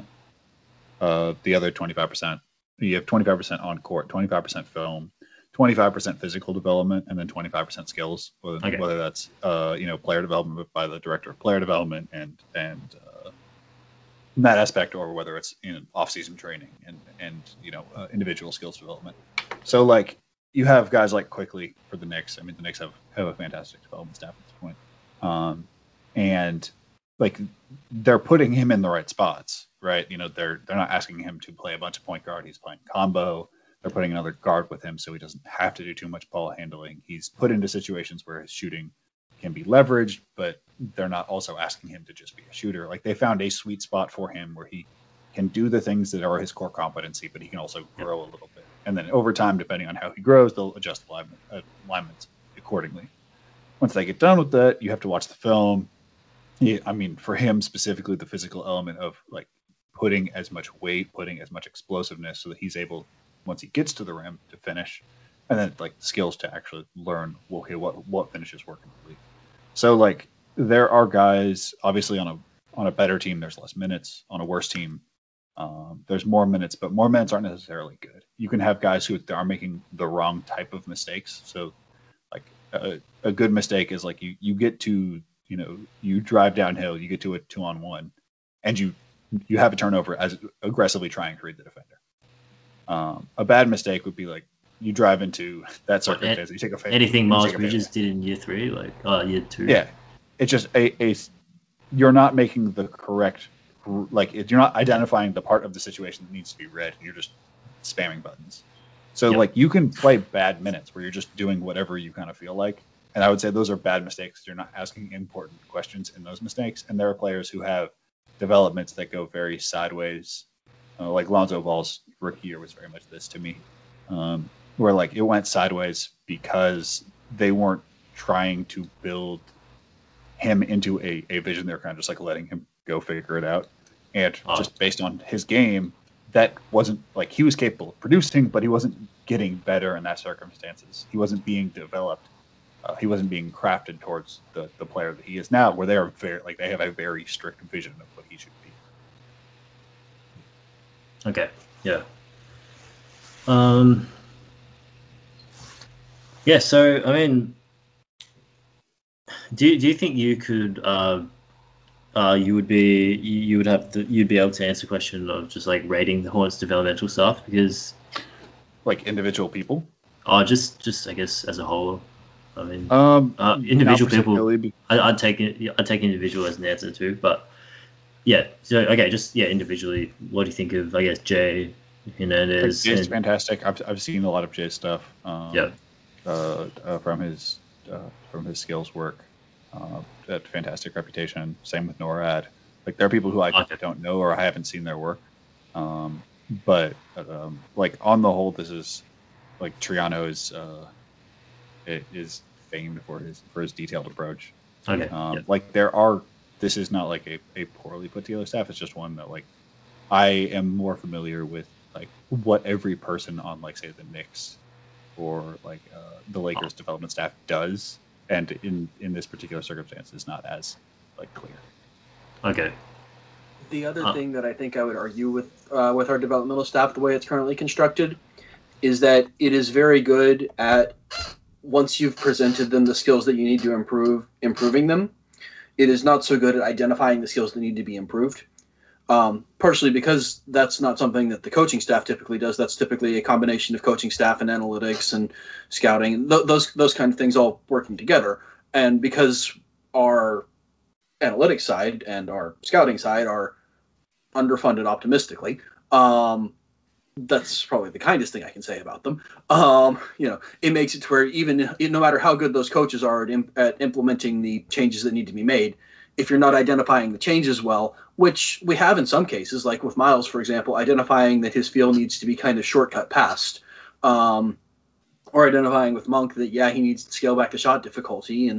Uh, the other twenty-five percent, you have twenty-five percent on-court, twenty-five percent film, twenty-five percent physical development, and then twenty-five percent skills. Whether, Okay. whether that's uh, you know player development by the director of player development and and uh, that aspect, or whether it's in off-season training and and you know uh, individual skills development. So like you have guys like Quickly for the Knicks. I mean, the Knicks have, have a fantastic development staff at this point. Um, and like they're putting him in the right spots, right? You know, they're they're not asking him to play a bunch of point guard. He's playing combo. They're putting another guard with him so he doesn't have to do too much ball handling. He's put into situations where his shooting can be leveraged, but they're not also asking him to just be a shooter. Like they found a sweet spot for him where he can do the things that are his core competency, but he can also grow a little bit. And then over time, depending on how he grows, they'll adjust alignment, uh, alignments accordingly. Once they get done with that, you have to watch the film. He, I mean, for him specifically, the physical element of like putting as much weight, putting as much explosiveness so that he's able, once he gets to the rim, to finish. And then like skills to actually learn, well, okay, what, what finishes work in the league. So like there are guys, obviously on a on a better team, there's less minutes. On a worse team, um, there's more minutes, but more minutes aren't necessarily good. You can have guys who are making the wrong type of mistakes. So like a, a good mistake is like you, you get to, you know, you drive downhill, you get to a two on one and you, you have a turnover as aggressively trying to read the defender. Um, a bad mistake would be like you drive into that circumstance. You take a anything you Miles take a Bridges did in year three, like uh, year two. Yeah, it's just a, a you're not making the correct, like it, you're not identifying the part of the situation that needs to be read. You're just spamming buttons. So Yep. like you can play bad minutes where you're just doing whatever you kind of feel like. And I would say those are bad mistakes. You're not asking important questions in those mistakes. And there are players who have developments that go very sideways. Uh, like Lonzo Ball's rookie year was very much this to me, um, where like it went sideways because they weren't trying to build him into a, a vision. They're kind of just like letting him go figure it out. And Oh. just based on his game, that wasn't like he was capable of producing, but he wasn't getting better in that circumstances. He wasn't being developed. Uh, he wasn't being crafted towards the, the player that he is now, where they are very like they have a very strict vision of what he should be. Okay. Yeah. Um. Yeah. So I mean, do you, do you think you could uh, uh, you would be you you would have to, you'd be able to answer the question of just like rating the Hornets developmental stuff because Like individual people. uh just just I guess as a whole. I mean, Um, uh, individual not people. particularly be- I, I'd take it. yeah, I'd take individual as an answer too, but yeah. So okay, just yeah, individually. What do you think of I guess Jay Hernandez? Jay's and- fantastic. I've, I've seen a lot of Jay's stuff. Um, Yeah. Uh, uh, from his uh, from his skills work, uh, a fantastic reputation. Same with NORAD. Like there are people who I Okay. don't know or I haven't seen their work. Um, but um, like on the whole, this is like Triano is uh, it is famed for his for his detailed approach. Okay. Um, yeah. Like there are, this is not like a, a poorly put together staff. It's just one that like I am more familiar with like what every person on like say the Knicks or like uh, the Lakers development staff does, and in in this particular circumstance is not as like clear. Okay. The other Huh. thing that I think I would argue with uh, with our developmental staff, the way it's currently constructed, is that it is very good at once you've presented them the skills that you need to improve, improving them. It is not so good at identifying the skills that need to be improved. Um, partially because that's not something that the coaching staff typically does. That's typically a combination of coaching staff and analytics and scouting, and th- those those kind of things all working together. And because our analytics side and our scouting side are underfunded optimistically, um, that's probably the kindest thing I can say about them. Um, you know, it makes it to where even no matter how good those coaches are at, imp- at implementing the changes that need to be made, if you're not identifying the changes well, which we have in some cases, like with Miles, for example, identifying that his feel needs to be kind of shortcut past, um, or identifying with Monk that, yeah, he needs to scale back the shot difficulty and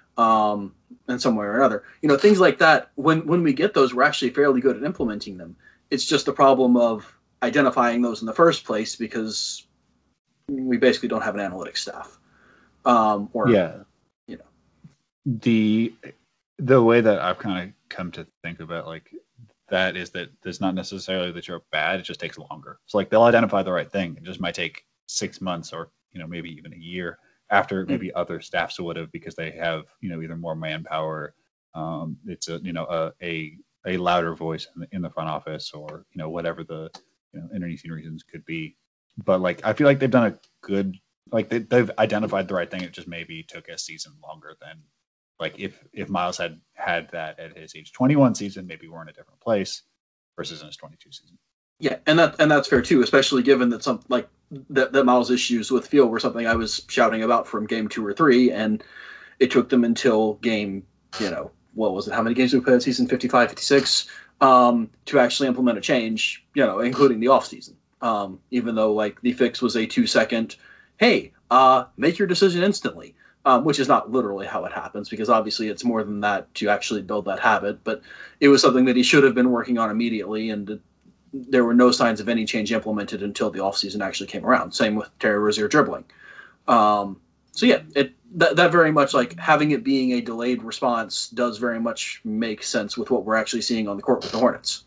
um, in some way or another. You know, things like that. When when we get those, we're actually fairly good at implementing them. It's just a problem of identifying those in the first place because we basically don't have an analytics staff. Um, or yeah, you know, the the way that I've kind of come to think about like that is that it's not necessarily that you're bad; it just takes longer. So like they'll identify the right thing. It just might take six months or you know maybe even a year after maybe mm-hmm. other staffs would have because they have you know either more manpower. Um, it's a you know a a, a louder voice in the, in the front office or you know whatever the you know internecine reasons could be. But like I feel like they've done a good like they, they've identified the right thing. It just maybe took a season longer than like if if Miles had had that at his age twenty-one season, maybe we're in a different place versus in his twenty-two season. Yeah, and that and that's fair too, especially given that some like that, that Miles' issues with feel were something I was shouting about from game two or three, and it took them until game, you know, what was it? How many games did we play that season? fifty-five, fifty-six, um, to actually implement a change, you know, including the off season. Um, even though like the fix was a two second, hey, uh, make your decision instantly, um, which is not literally how it happens because obviously it's more than that to actually build that habit. But it was something that he should have been working on immediately, and it, there were no signs of any change implemented until the offseason actually came around. Same with Terry Rozier dribbling. Um, so yeah, it that, that very much like having it being a delayed response does very much make sense with what we're actually seeing on the court with the Hornets.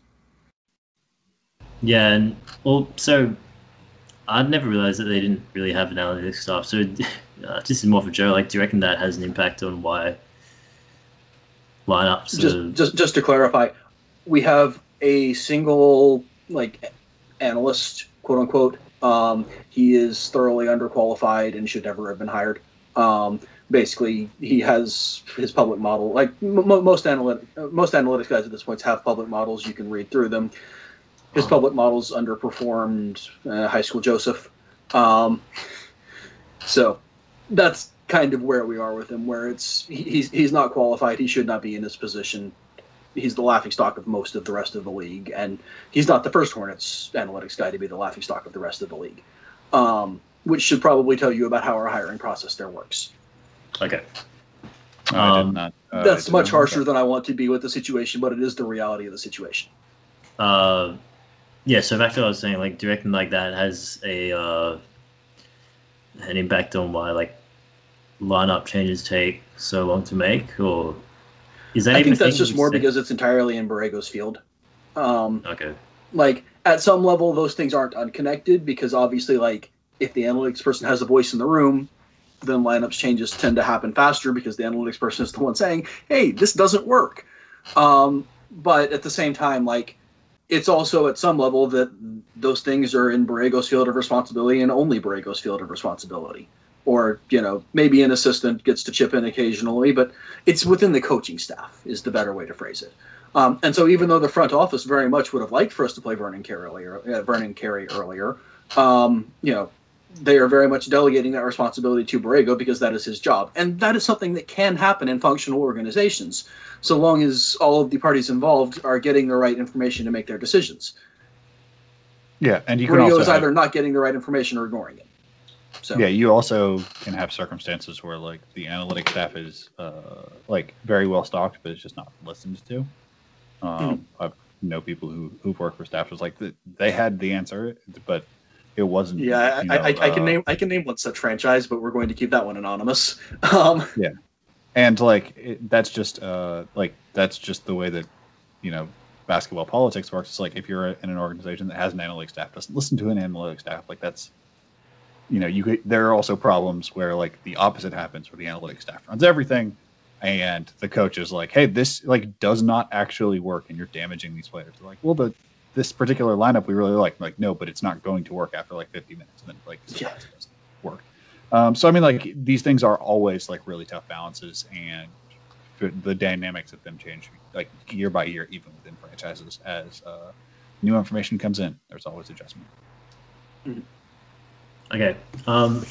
Yeah, and well, so I'd never realized that they didn't really have an analytics staff. So uh, just more for Joe, like, do you reckon that has an impact on why lineups? Just, are... just, just to clarify, we have a single like analyst, quote unquote. Um, he is thoroughly underqualified and should never have been hired. Um, basically, he has his public model. Like m- most analytic, most analytics guys at this point have public models. You can read through them. His public models underperformed uh, High School Joseph. Um, so that's kind of where we are with him, where it's he's he's not qualified. He should not be in this position. He's the laughingstock of most of the rest of the league, and he's not the first Hornets analytics guy to be the laughingstock of the rest of the league, um, which should probably tell you about how our hiring process there works. Okay. Um, I did not, uh, that's I much harsher that. than I want to be with the situation, but it is the reality of the situation. Uh, yeah, so back to what I was saying, like, do you reckon like that has a uh, an impact on why like lineup changes take so long to make, or is that I even think that's thing just more say? because it's entirely in Borrego's field. Um, okay. Like at some level, those things aren't unconnected because obviously, like if the analytics person has a voice in the room, then lineups changes tend to happen faster because the analytics person is the one saying, "Hey, this doesn't work." Um, but at the same time, like it's also at some level that those things are in Borrego's field of responsibility and only Borrego's field of responsibility. Or, you know, maybe an assistant gets to chip in occasionally, but it's within the coaching staff is the better way to phrase it. Um, and so even though the front office very much would have liked for us to play Vernon Carey earlier, uh, Vernon Carey earlier, um, you know, they are very much delegating that responsibility to Borrego because that is his job. And that is something that can happen in functional organizations, so long as all of the parties involved are getting the right information to make their decisions. Yeah, and you can Borrego also is have, either not getting the right information or ignoring it. So. Yeah, you also can have circumstances where like the analytics staff is uh, like very well stocked, but it's just not listened to. Um, mm-hmm. I know people who who've worked for staff was like the, they had the answer, but it wasn't. Yeah, you know, I, I, I uh, can name I can name one such franchise, but we're going to keep that one anonymous. Um, yeah, and like it, that's just uh, like that's just the way that you know basketball politics works. It's like if you're in an organization that has an analytics staff, doesn't listen to an analytics staff, like that's. You know, you could, there are also problems where like the opposite happens, where the analytics staff runs everything, and the coach is like, "Hey, this like does not actually work, and you're damaging these players." They're like, "Well, the this particular lineup we really like." I'm like, no, but it's not going to work after like fifty minutes, and then like yeah. it doesn't work. Um, so I mean, like these things are always like really tough balances, and the dynamics of them change like year by year, even within franchises as uh, new information comes in. There's always adjustment. Mm-hmm. Okay. Um,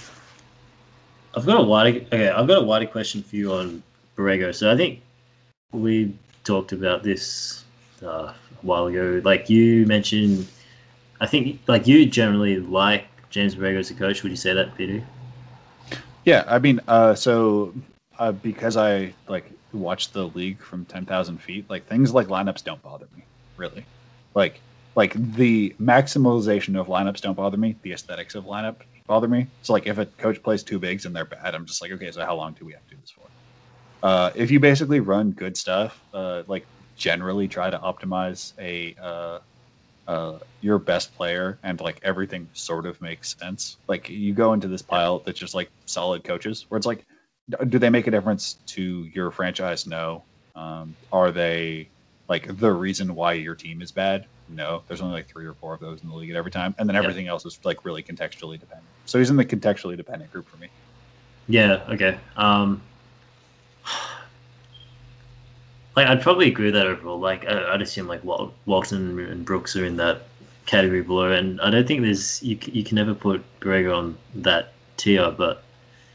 I've got a wider okay. I've got a wider question for you on Borrego. So I think we talked about this uh, a while ago. Like you mentioned, I think like you generally like James Borrego as a coach. Would you say that, Peter? Yeah, I mean, uh, so uh, because I like watch the league from ten thousand feet, like things like lineups don't bother me really. Like like the maximalization of lineups don't bother me. The aesthetics of lineup bother me. So like if a coach plays two bigs and they're bad, I'm just like, okay, so how long do we have to do this for? Uh, if you basically run good stuff, uh, like generally try to optimize a uh, uh, your best player and like everything sort of makes sense. Like you go into this pile that's just like solid coaches where it's like, do they make a difference to your franchise? No. Um, are they like the reason why your team is bad? No. There's only like three or four of those in the league at every time. And then everything else is like really contextually dependent. So he's in the contextually dependent group for me. Yeah. Okay. Um, like I'd probably agree with that overall. Like I, I'd assume like Wal- Walton and Brooks are in that category below, and I don't think there's you you can never put Borrego on that tier. But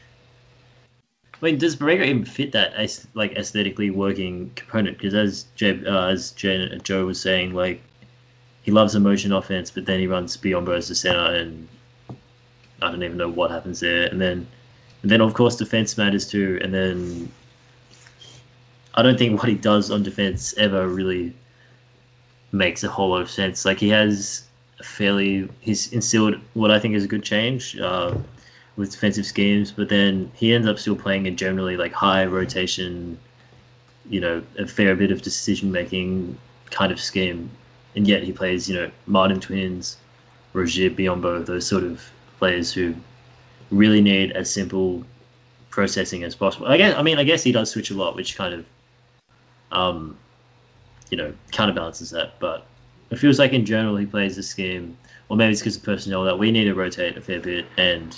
I mean, does Borrego even fit that as like aesthetically working component? Because as Jay, uh, as Jay, Joe was saying, like he loves a motion offense, but then he runs Biombo as the center, and I don't even know what happens there. And then and then of course defense matters too, and then I don't think what he does on defense ever really makes a whole lot of sense. Like he has a fairly, he's instilled what I think is a good change uh, with defensive schemes, but then he ends up still playing a generally like high rotation, you know, a fair bit of decision making kind of scheme, and yet he plays, you know, Martin Twins, Rogier, Biombo, those sort of players who really need as simple processing as possible. I guess, I mean, I guess he does switch a lot, which kind of Um, you know, counterbalances that, but it feels like in general he plays this scheme, or maybe it's because of personnel that we need to rotate a fair bit, and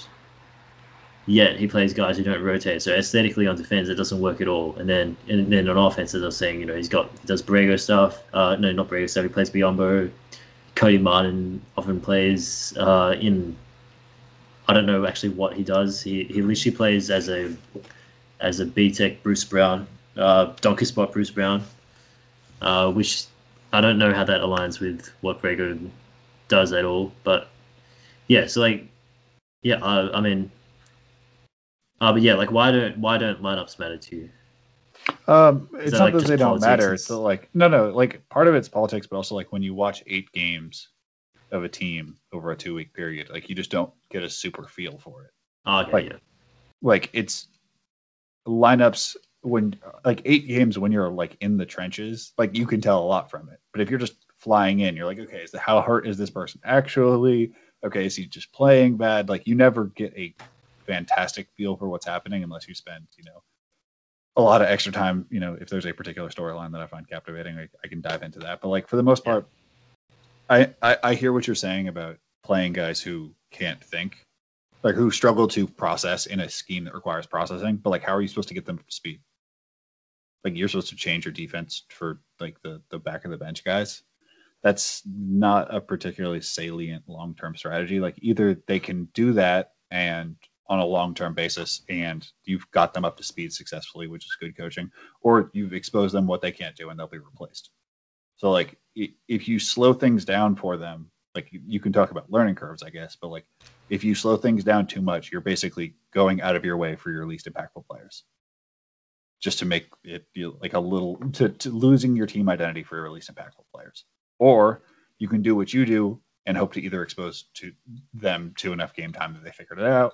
yet he plays guys who don't rotate. So aesthetically on defense, it doesn't work at all. And then, and then on offense, as I was saying, you know, he's got he does Borrego stuff. Uh, no, not Borrego stuff. He plays Biombo. Cody Martin often plays uh, in. I don't know actually what he does. He he literally plays as a as a B-Tech Bruce Brown. Uh, donkey spot Bruce Brown, uh, which I don't know how that aligns with what Borrego does at all. But yeah, so like, yeah, uh, I mean, uh, but yeah, like, why don't why don't lineups matter to you? Um, it's not like that they don't matter. It's like no, no, like part of it's politics, but also like when you watch eight games of a team over a two week period, like you just don't get a super feel for it. Oh, okay, like, yeah. Like it's lineups. When like eight games when you're like in the trenches, like you can tell a lot from it. But if you're just flying in, you're like, okay, is the, how hurt is this person actually? Okay, is he just playing bad? Like you never get a fantastic feel for what's happening unless you spend, you know, a lot of extra time. You know, if there's a particular storyline that I find captivating, I, I can dive into that. But like for the most part, I, I I hear what you're saying about playing guys who can't think, like who struggle to process in a scheme that requires processing. But like, how are you supposed to get them up to speed? Like you're supposed to change your defense for like the, the back of the bench guys. That's not a particularly salient long-term strategy. Like either they can do that and on a long-term basis and you've got them up to speed successfully, which is good coaching, or you've exposed them what they can't do and they'll be replaced. So like if you slow things down for them, like you can talk about learning curves, I guess, but like if you slow things down too much, you're basically going out of your way for your least impactful players. Just to make it feel like a little to, to losing your team identity for your least impactful players. Or you can do what you do and hope to either expose to them to enough game time that they figured it out,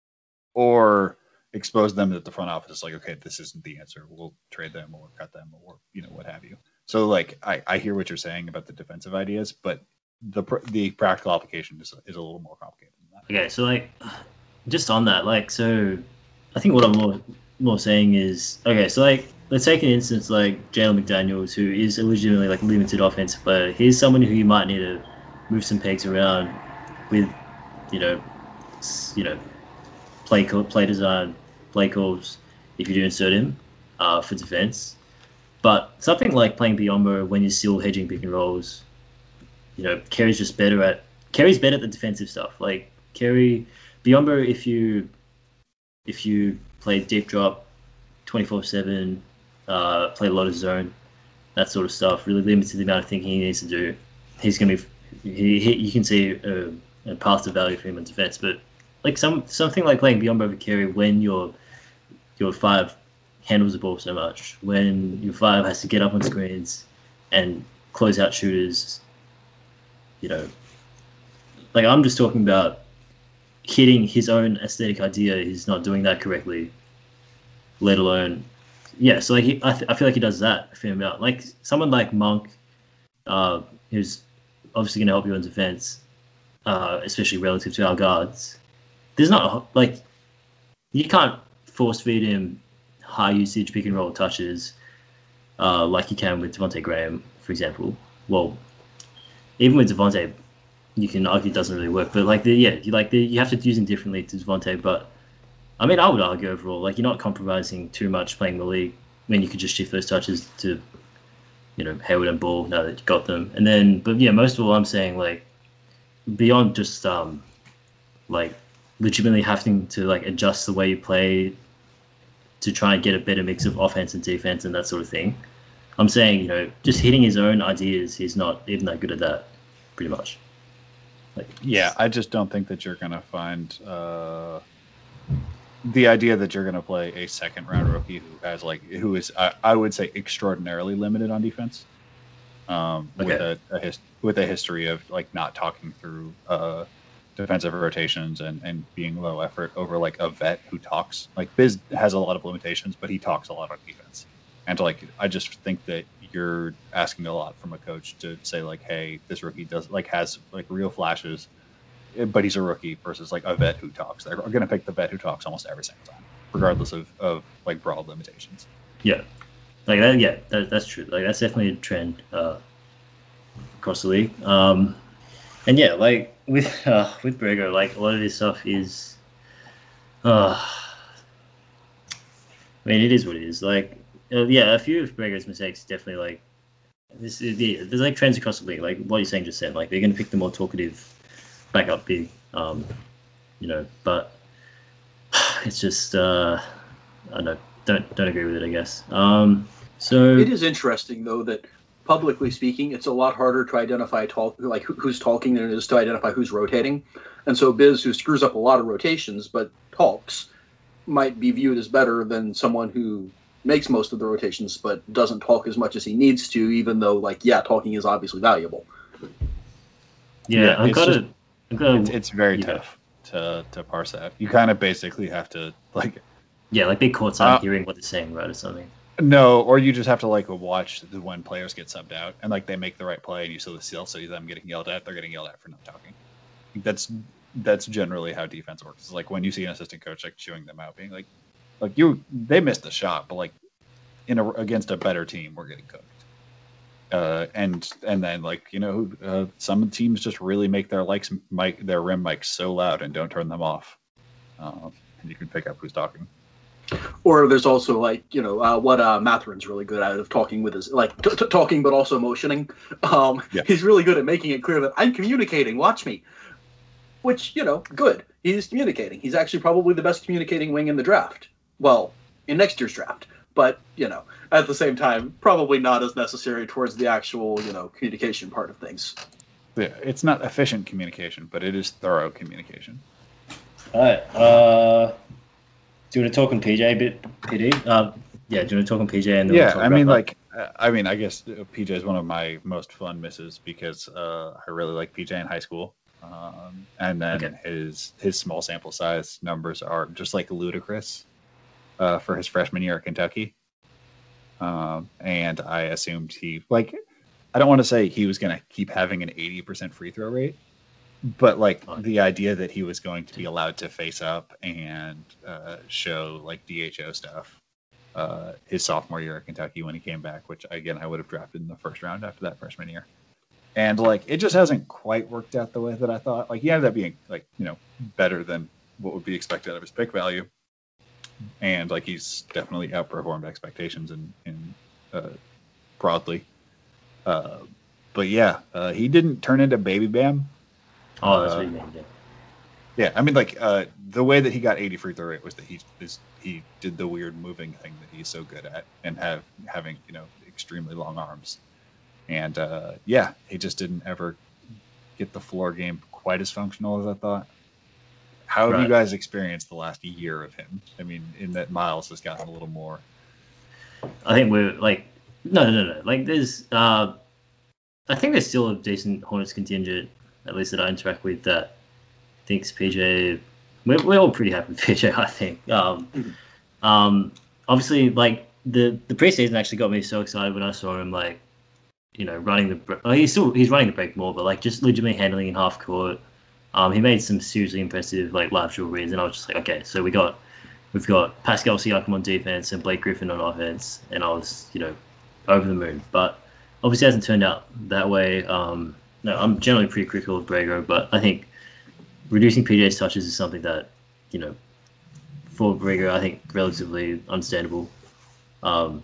or expose them that the front office is like, okay, this isn't the answer. We'll trade them or cut them or you know what have you. So like I, I hear what you're saying about the defensive ideas, but the the practical application is is a little more complicated than that. Okay, so like just on that, like so, I think what I'm more more saying is, okay, so like let's take an instance like Jalen McDaniels, who is a legitimately like limited offensive player. He's someone who you might need to move some pegs around with, you know, you know, play call, play design, play calls if you do insert him uh, for defense. But something like playing Biombo when you're still hedging pick and rolls, you know, Kerry's just better at Kerry's better at the defensive stuff. Like Kerry, Biombo, if you if you play deep drop, twenty-four seven, uh, play a lot of zone, that sort of stuff, really limited the amount of thinking he needs to do. He's gonna be, he, he you can see a, a path to value for him in defense. But like some something like playing Biombo over Kerry when you're you're five handles the ball so much, when your five has to get up on screens and close out shooters, you know, like I'm just talking about hitting his own aesthetic idea. He's not doing that correctly, let alone, yeah. So like, he, I, th- I feel like he does that a fair amount. Like someone like Monk, uh, who's obviously going to help you in defense, uh, especially relative to our guards. There's not like you can't force feed him high usage pick and roll touches uh, like you can with Devontae Graham, for example. Well, even with Devontae, you can argue it doesn't really work. But like the yeah, you like the you have to use him differently to Devontae. But I mean, I would argue overall, like you're not compromising too much playing the league when you could just shift those touches to, you know, Hayward and Ball now that you got them. And then, but yeah, most of all, I'm saying like beyond just um like legitimately having to like adjust the way you play to try and get a better mix of offense and defense and that sort of thing. I'm saying, you know, just hitting his own ideas, he's not even that good at that, pretty much. Like, yeah, I just don't think that you're gonna find uh, the idea that you're gonna play a second round rookie who has like who is I, I would say extraordinarily limited on defense, um, Okay. with a, a his, with a history of like not talking through uh, defensive rotations and, and being low effort over like a vet who talks. Like Biz has a lot of limitations, but he talks a lot on defense. And like I just think that you're asking a lot from a coach to say like, hey, this rookie does like has like real flashes, but he's a rookie versus like a vet who talks. They're going to pick the vet who talks almost every single time, regardless of, of like broad limitations. Yeah, like that. Yeah, that, that's true. Like that's definitely a trend uh, across the league. Um, and yeah, like with uh, with Borrego, like a lot of this stuff is, uh, I mean, it is what it is. Like, uh, yeah, a few of Borrego's mistakes definitely like this. Is, yeah, there's like trends across the league. Like what you're saying just said. Like they're going to pick the more talkative backup big, um, you know. But it's just, uh, I don't know. Don't don't agree with it, I guess. Um, so It is interesting though that publicly speaking, it's a lot harder to identify talk like who, who's talking than it is to identify who's rotating. And so Biz, who screws up a lot of rotations but talks, might be viewed as better than someone who makes most of the rotations but doesn't talk as much as he needs to, even though like yeah, talking is obviously valuable. yeah, Yeah, I've it's got just- to. I've got It's, to. it's very yeah. tough to, to parse that. You kind of basically have to like Yeah, like big courtside Uh, hearing what they're saying, right, or something. no, or you just have to like watch the, when players get subbed out and like they make the right play and you still still see them getting yelled at. They're getting yelled at for not talking. That's that's generally how defense works. It's like when you see an assistant coach like chewing them out, being like, like you they missed the shot, but like in a, against a better team, we're getting cooked. Uh, and and then like you know uh, some teams just really make their likes mic their rim mics so loud and don't turn them off, uh, and you can pick up who's talking. Or there's also like you know uh, what uh, Matherin's really good at of talking with his like t- t- talking but also motioning. Um, Yeah. He's really good at making it clear that I'm communicating. Watch me. Which you know, good. He's communicating. He's actually probably the best communicating wing in the draft. Well, in next year's draft. But you know, at the same time, probably not as necessary towards the actual you know communication part of things. Yeah, it's not efficient communication, but it is thorough communication. All right. Uh, do you want to talk on P J a bit, P D? Uh, yeah, do you want to talk on P J and then we'll Yeah, talk I about mean, that? like, uh, I mean, I guess uh, P J is one of my most fun misses because uh, I really like P J in high school, um, and then Okay. his his small sample size numbers are just like ludicrous uh, for his freshman year at Kentucky. Um, and I assumed he like, I don't want to say he was going to keep having an eighty percent free throw rate, but like Fine. the idea that he was going to be allowed to face up and uh, show like D H O stuff uh, his sophomore year at Kentucky when he came back, which again I would have drafted in the first round after that freshman year. And like it just hasn't quite worked out the way that I thought. Like he ended up being like you know better than what would be expected out of his pick value, and like he's definitely outperformed expectations in in uh, broadly. Uh, but yeah, uh, he didn't turn into Baby Bam. Oh, that's uh, what you mean. Yeah. Yeah, I mean, like uh, the way that he got eighty free throw rate was that he is he did the weird moving thing that he's so good at, and have having you know extremely long arms, and uh, yeah, he just didn't ever get the floor game quite as functional as I thought. How have you Right. guys experienced the last year of him? I mean, in that Miles has gotten a little more I think we're like no no no like there's uh I think there's still a decent Hornets contingent, at least that I interact with, that thinks P J. We're, we're all pretty happy with P J, I think. Um, mm-hmm. um, obviously, like the the preseason actually got me so excited when I saw him, like, you know, running the. Well, he's still he's running the break more, but like just legitimately handling in half court. Um, he made some seriously impressive like lateral reads, and I was just like, okay, so we got we've got Pascal Siakam on defense and Blake Griffin on offense, and I was, you know, over the moon. But obviously, it hasn't turned out that way. Um, no, I'm generally pretty critical of Brago, but I think reducing P J's touches is something that, you know, for Brago, I think relatively understandable. Um,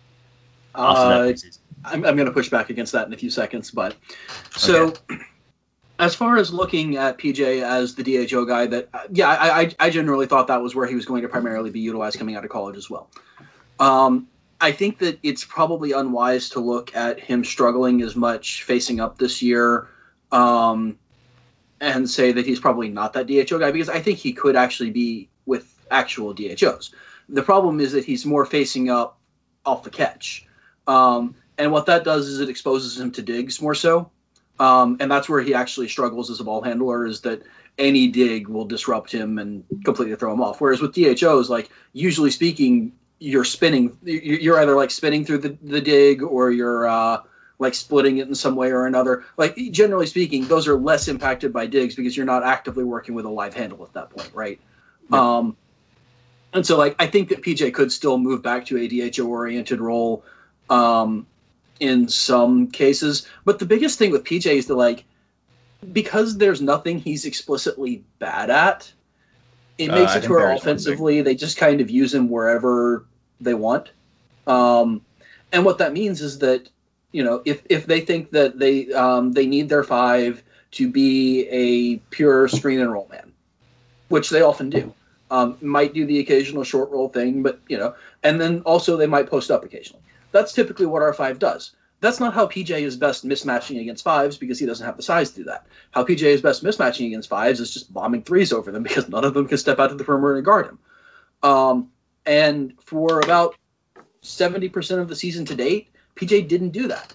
uh, that I'm, I'm going to push back against that in a few seconds, but so okay. As far as looking at P J as the D H O guy, that yeah, I, I I generally thought that was where he was going to primarily be utilized coming out of college as well. Um, I think that it's probably unwise to look at him struggling as much facing up this year. Um, and say that he's probably not that D H O guy, because I think he could actually be with actual D H Os. The problem is that he's more facing up off the catch. Um, and what that does is it exposes him to digs more so. Um, and that's where he actually struggles as a ball handler, is that any dig will disrupt him and completely throw him off. Whereas with D H Os, like, usually speaking, you're spinning, you're either like spinning through the, the dig, or you're, uh, like splitting it in some way or another. Like, generally speaking, those are less impacted by digs because you're not actively working with a live handle at that point, right? Yeah. Um, and so, like, I think that P J could still move back to a D H O-oriented role um, in some cases. But the biggest thing with P J is that, like, because there's nothing he's explicitly bad at, it makes uh, it to where offensively they just kind of use him wherever they want. Um, and what that means is that, you know, if, if they think that they um, they need their five to be a pure screen and roll man, which they often do, um, might do the occasional short roll thing, but, you know, and then also they might post up occasionally. That's typically what our five does. That's not how P J is best mismatching against fives, because he doesn't have the size to do that. How P J is best mismatching against fives is just bombing threes over them, because none of them can step out to the perimeter and guard him. Um, and for about seventy percent of the season to date, P J didn't do that.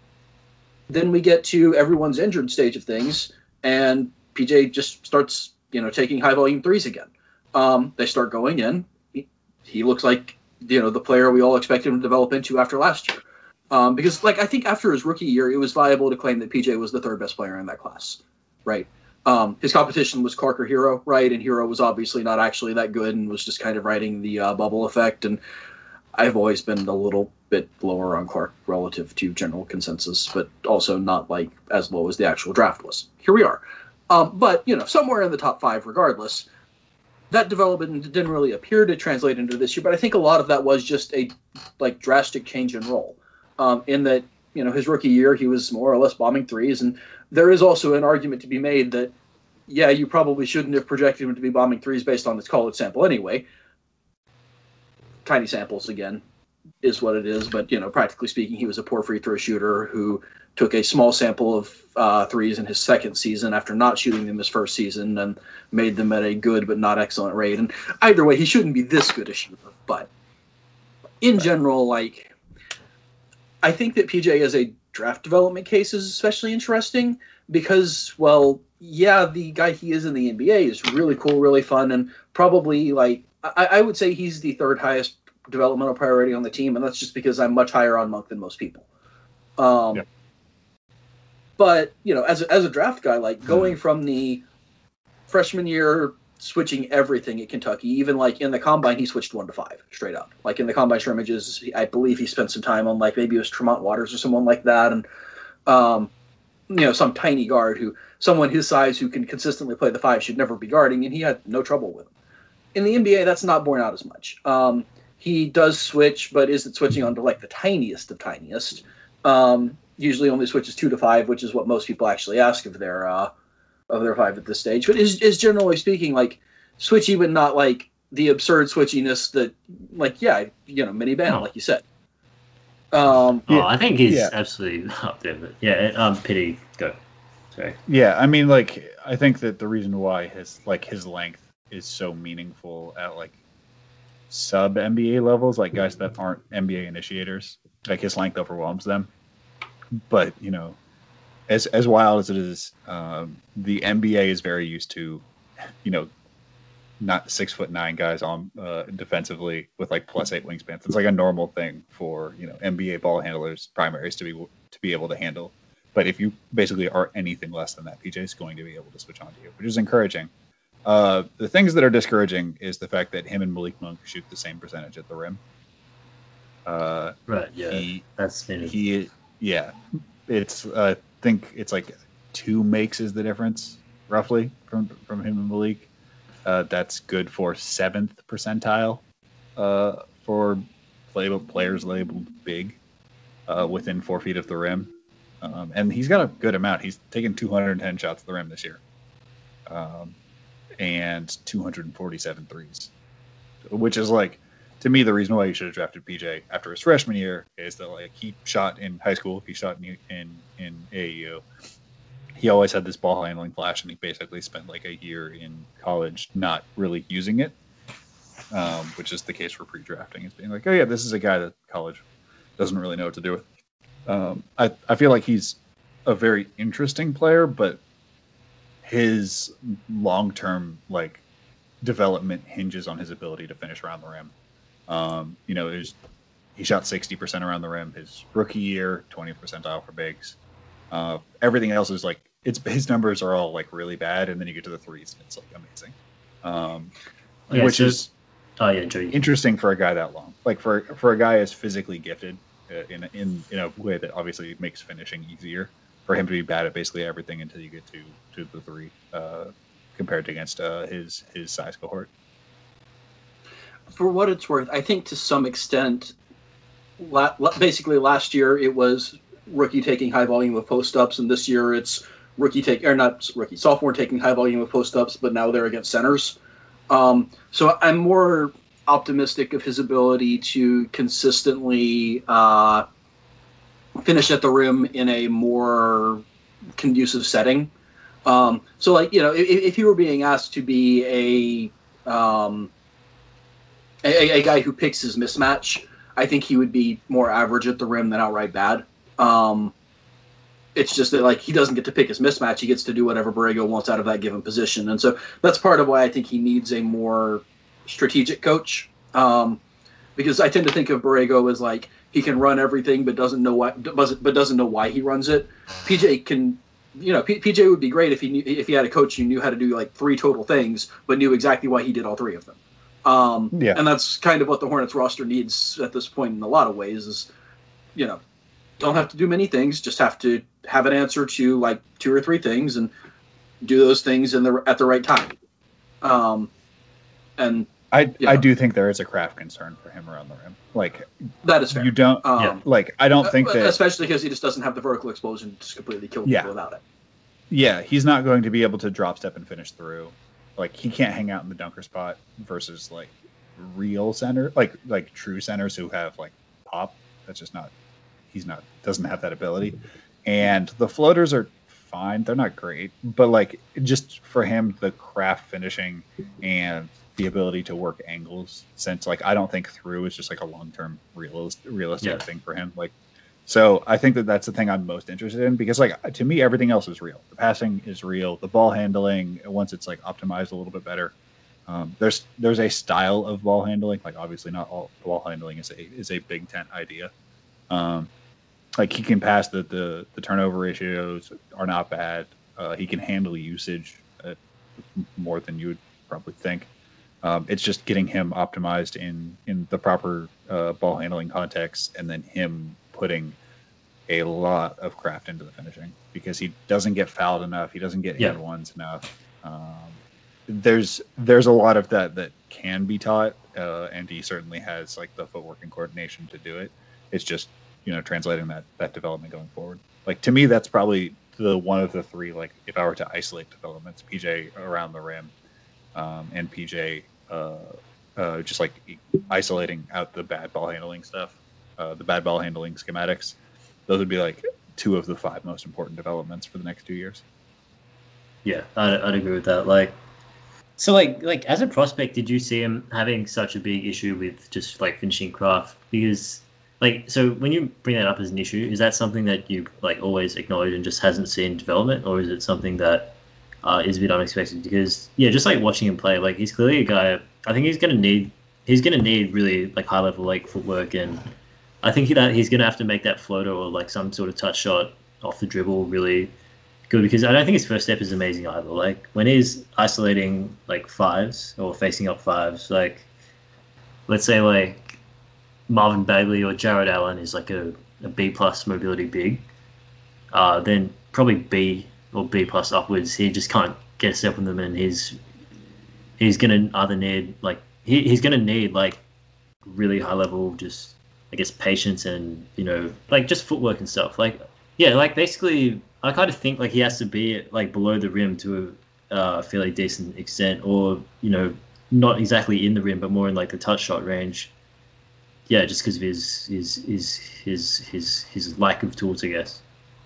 Then we get to everyone's injured stage of things, and P J just starts, you know, taking high volume threes again. Um, they start going in. He, he looks like, you know, the player we all expected him to develop into after last year. Um, because, like, I think after his rookie year, it was viable to claim that P J was the third best player in that class, right? Um, his competition was Clark or Hero, right? And Hero was obviously not actually that good and was just kind of riding the uh, bubble effect. And I've always been a little bit lower on Clark relative to general consensus, but also not, like, as low as the actual draft was. Here we are. Um, but, you know, somewhere in the top five regardless. That development didn't really appear to translate into this year, but I think a lot of that was just a, like, drastic change in role. Um, in that, you know, his rookie year, he was more or less bombing threes. And there is also an argument to be made that, yeah, you probably shouldn't have projected him to be bombing threes based on this college sample anyway. Tiny samples, again, is what it is. But, you know, practically speaking, he was a poor free throw shooter who took a small sample of uh, threes in his second season after not shooting them his first season and made them at a good but not excellent rate. And either way, he shouldn't be this good a shooter. But in general, like, I think that P J as a draft development case is especially interesting because, well, yeah, the guy he is in the N B A is really cool, really fun, and probably, like, I, I would say he's the third highest developmental priority on the team, and that's just because I'm much higher on Monk than most people. Um, yeah. But, you know, as a, as a draft guy, like, going from the freshman year switching everything at Kentucky, even, like, in the combine, he switched one to five straight up. Like, in the combine scrimmages, I believe he spent some time on, like, maybe it was Tremont Waters or someone like that, and, um, you know, some tiny guard who, someone his size who can consistently play the five should never be guarding, and he had no trouble with him. In the N B A, that's not borne out as much. Um, he does switch, but isn't switching onto, like, the tiniest of tiniest. Um, usually only switches two to five, which is what most people actually ask of their, uh, of their five at this stage, but is, is generally speaking, like, switchy, but not, like, the absurd switchiness that, like, yeah, you know, mini band, no. like you said. Um, oh, yeah, I think he's yeah. absolutely up there, but yeah, um, pity, go. Sorry. Yeah, I mean, like, I think that the reason why his, like, his length is so meaningful at, like, sub N B A levels, like guys that aren't N B A initiators. Like his length overwhelms them. But, you know, as as wild as it is, um, the N B A is very used to, you know, not six foot nine guys on uh, defensively with like plus eight wingspans. It's like a normal thing for, you know, N B A ball handlers, primaries to be to be able to handle. But if you basically are anything less than that, P J is going to be able to switch on to you, which is encouraging. Uh, the things that are discouraging is the fact that him and Malik Monk shoot the same percentage at the rim. Uh, right. Yeah. He, that's been he. Yeah. It's. Uh, I think it's like two makes is the difference roughly from from him and Malik. Uh, that's good for seventh percentile uh, for play, players labeled big uh, within four feet of the rim. Um, and he's got a good amount. He's taken two hundred ten shots at the rim this year. Um, and two hundred forty-seven threes, which is like, to me, the reason why you should have drafted P J after his freshman year is that like he shot in high school, he shot in in, in A A U. He always had this ball handling flash, and he basically spent like a year in college not really using it, um, which is the case for pre-drafting. Is being like, oh yeah, this is a guy that college doesn't really know what to do with. Um, I I feel like he's a very interesting player, but his long-term like development hinges on his ability to finish around the rim. Um, you know, was, he shot sixty percent around the rim his rookie year, twenty percentile for bigs. Uh, everything else is like, it's his numbers are all like really bad, and then you get to the threes and it's like amazing. Um, yeah, which so, is oh, yeah, Joey. interesting for a guy that long. Like for for a guy as physically gifted uh, in in in a way that obviously makes finishing easier. For him to be bad at basically everything until you get to, to the three, uh, compared to against uh, his his size cohort. For what it's worth, I think to some extent, la- basically last year it was rookie taking high volume of post ups, and this year it's rookie take or not rookie sophomore taking high volume of post ups, but now they're against centers. Um, so I'm more optimistic of his ability to consistently. Uh, finish at the rim in a more conducive setting. Um, so, like, you know, if, if he were being asked to be a, um, a a guy who picks his mismatch, I think he would be more average at the rim than outright bad. Um, it's just that, like, he doesn't get to pick his mismatch. He gets to do whatever Borrego wants out of that given position. And so that's part of why I think he needs a more strategic coach. Um, because I tend to think of Borrego as, like, he can run everything, but doesn't know why. But doesn't know why he runs it. P J can, you know, P, PJ would be great if he knew, if he had a coach who knew how to do like three total things, but knew exactly why he did all three of them. Um, yeah. And that's kind of what the Hornets roster needs at this point in a lot of ways. Is, you know, don't have to do many things, just have to have an answer to like two or three things and do those things in the at the right time. Um, and I yeah. I do think there is a craft concern for him around the rim. Like that is fair. You don't. Um, yeah. Like I don't think that, especially because he just doesn't have the vertical explosion to just completely kill people yeah. without it. Yeah, he's not going to be able to drop step and finish through. Like he can't hang out in the dunker spot versus like real center, like like true centers who have like pop. That's just not. He's not doesn't have that ability. And the floaters are fine. They're not great, but like just for him, the craft finishing and the ability to work angles, since like I don't think through is just like a long-term realist, realistic yeah. thing for him. Like, so I think that that's the thing I'm most interested in, because like to me everything else is real. The passing is real. The ball handling, once it's like optimized a little bit better, um, there's there's a style of ball handling. Like obviously not all ball handling is a is a Big Ten idea. Um, like he can pass the the, the turnover ratios are not bad. Uh, he can handle usage uh, more than you would probably think. Um, it's just getting him optimized in, in the proper uh, ball handling context, and then him putting a lot of craft into the finishing, because he doesn't get fouled enough. He doesn't get yeah. and ones enough. Um, there's there's a lot of that that can be taught, uh, and he certainly has like the footwork and coordination to do it. It's just, you know, translating that that development going forward. Like to me, that's probably the one of the three. Like if I were to isolate developments, P J around the rim, um, and P J. Uh, uh, just like isolating out the bad ball handling stuff, uh, the bad ball handling schematics. Those would be like two of the five most important developments for the next two years. Yeah, I'd, I'd agree with that. Like, So like like as a prospect, did you see him having such a big issue with just like finishing craft? Because like so when you bring that up as an issue, is that something that you like always acknowledge and just hasn't seen development, or is it something that uh, is a bit unexpected? Because yeah, just like watching him play, like he's clearly a guy. I think he's gonna need he's gonna need really like high level like footwork, and I think that he's gonna have to make that floater or like some sort of touch shot off the dribble really good, because I don't think his first step is amazing either. Like when he's isolating like fives or facing up fives, like let's say like Marvin Bagley or Jared Allen is like a, a B plus mobility big, uh, then probably B or B plus upwards. He just can't get a step on them, and he's he's gonna either need like he, he's gonna need like really high level just I guess patience and you know like just footwork and stuff. Like yeah, like basically. I kind of think like he has to be like below the rim to a uh, fairly decent extent, or you know, not exactly in the rim, but more in like the touch shot range. Yeah, just because of his his his his his his lack of tools, I guess.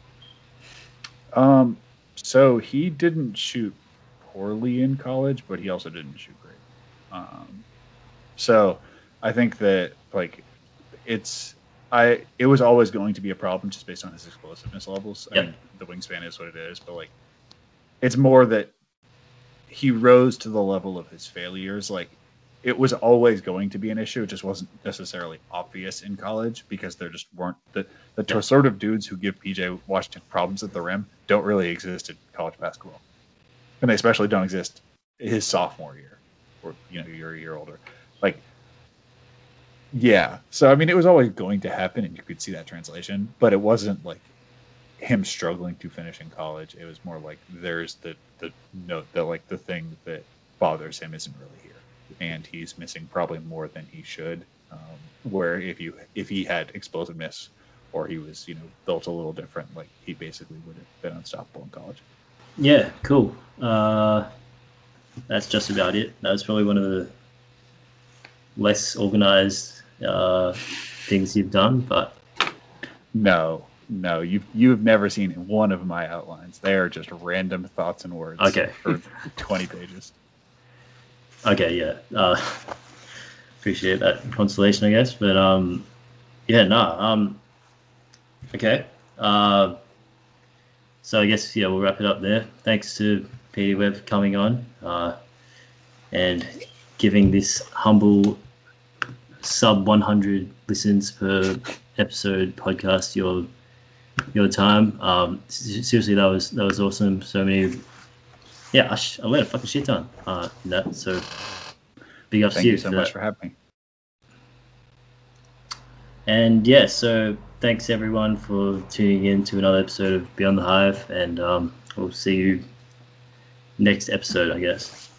Um, so he didn't shoot poorly in college, but he also didn't shoot great. Um, so I think that like it's. I it was always going to be a problem just based on his explosiveness levels. Yep. I mean, the wingspan is what it is, but like, it's more that he rose to the level of his failures. Like, it was always going to be an issue. It just wasn't necessarily obvious in college because there just weren't the the Yep. sort of dudes who give P J Washington problems at the rim don't really exist in college basketball, and they especially don't exist his sophomore year, or you know, you're a year older, like. Yeah. So, I mean, it was always going to happen, and you could see that translation, but it wasn't like him struggling to finish in college. It was more like there's the, the note that, like, the thing that bothers him isn't really here, and he's missing probably more than he should, um, where if you if he had explosiveness or he was, you know, built a little different, like, he basically would have been unstoppable in college. Yeah, cool. Uh, that's just about it. That was probably one of the less organized uh, things you've done, but No, no, you've you've never seen one of my outlines. They are just random thoughts and words Okay. for twenty pages. okay, yeah. Uh, appreciate that consolation, I guess. But um, yeah, no. Um, okay. Uh, so I guess yeah, we'll wrap it up there. Thanks to P D Webb for coming on uh, and giving this humble sub one hundred listens per episode podcast your your time. Um, seriously, that was that was awesome. So many, yeah, I, sh- I learned a fucking shit ton uh, in that. So big ups Thank to you you so for much that. for having me. And yeah, so thanks everyone for tuning in to another episode of Beyond the Hive, and um, we'll see you next episode, I guess.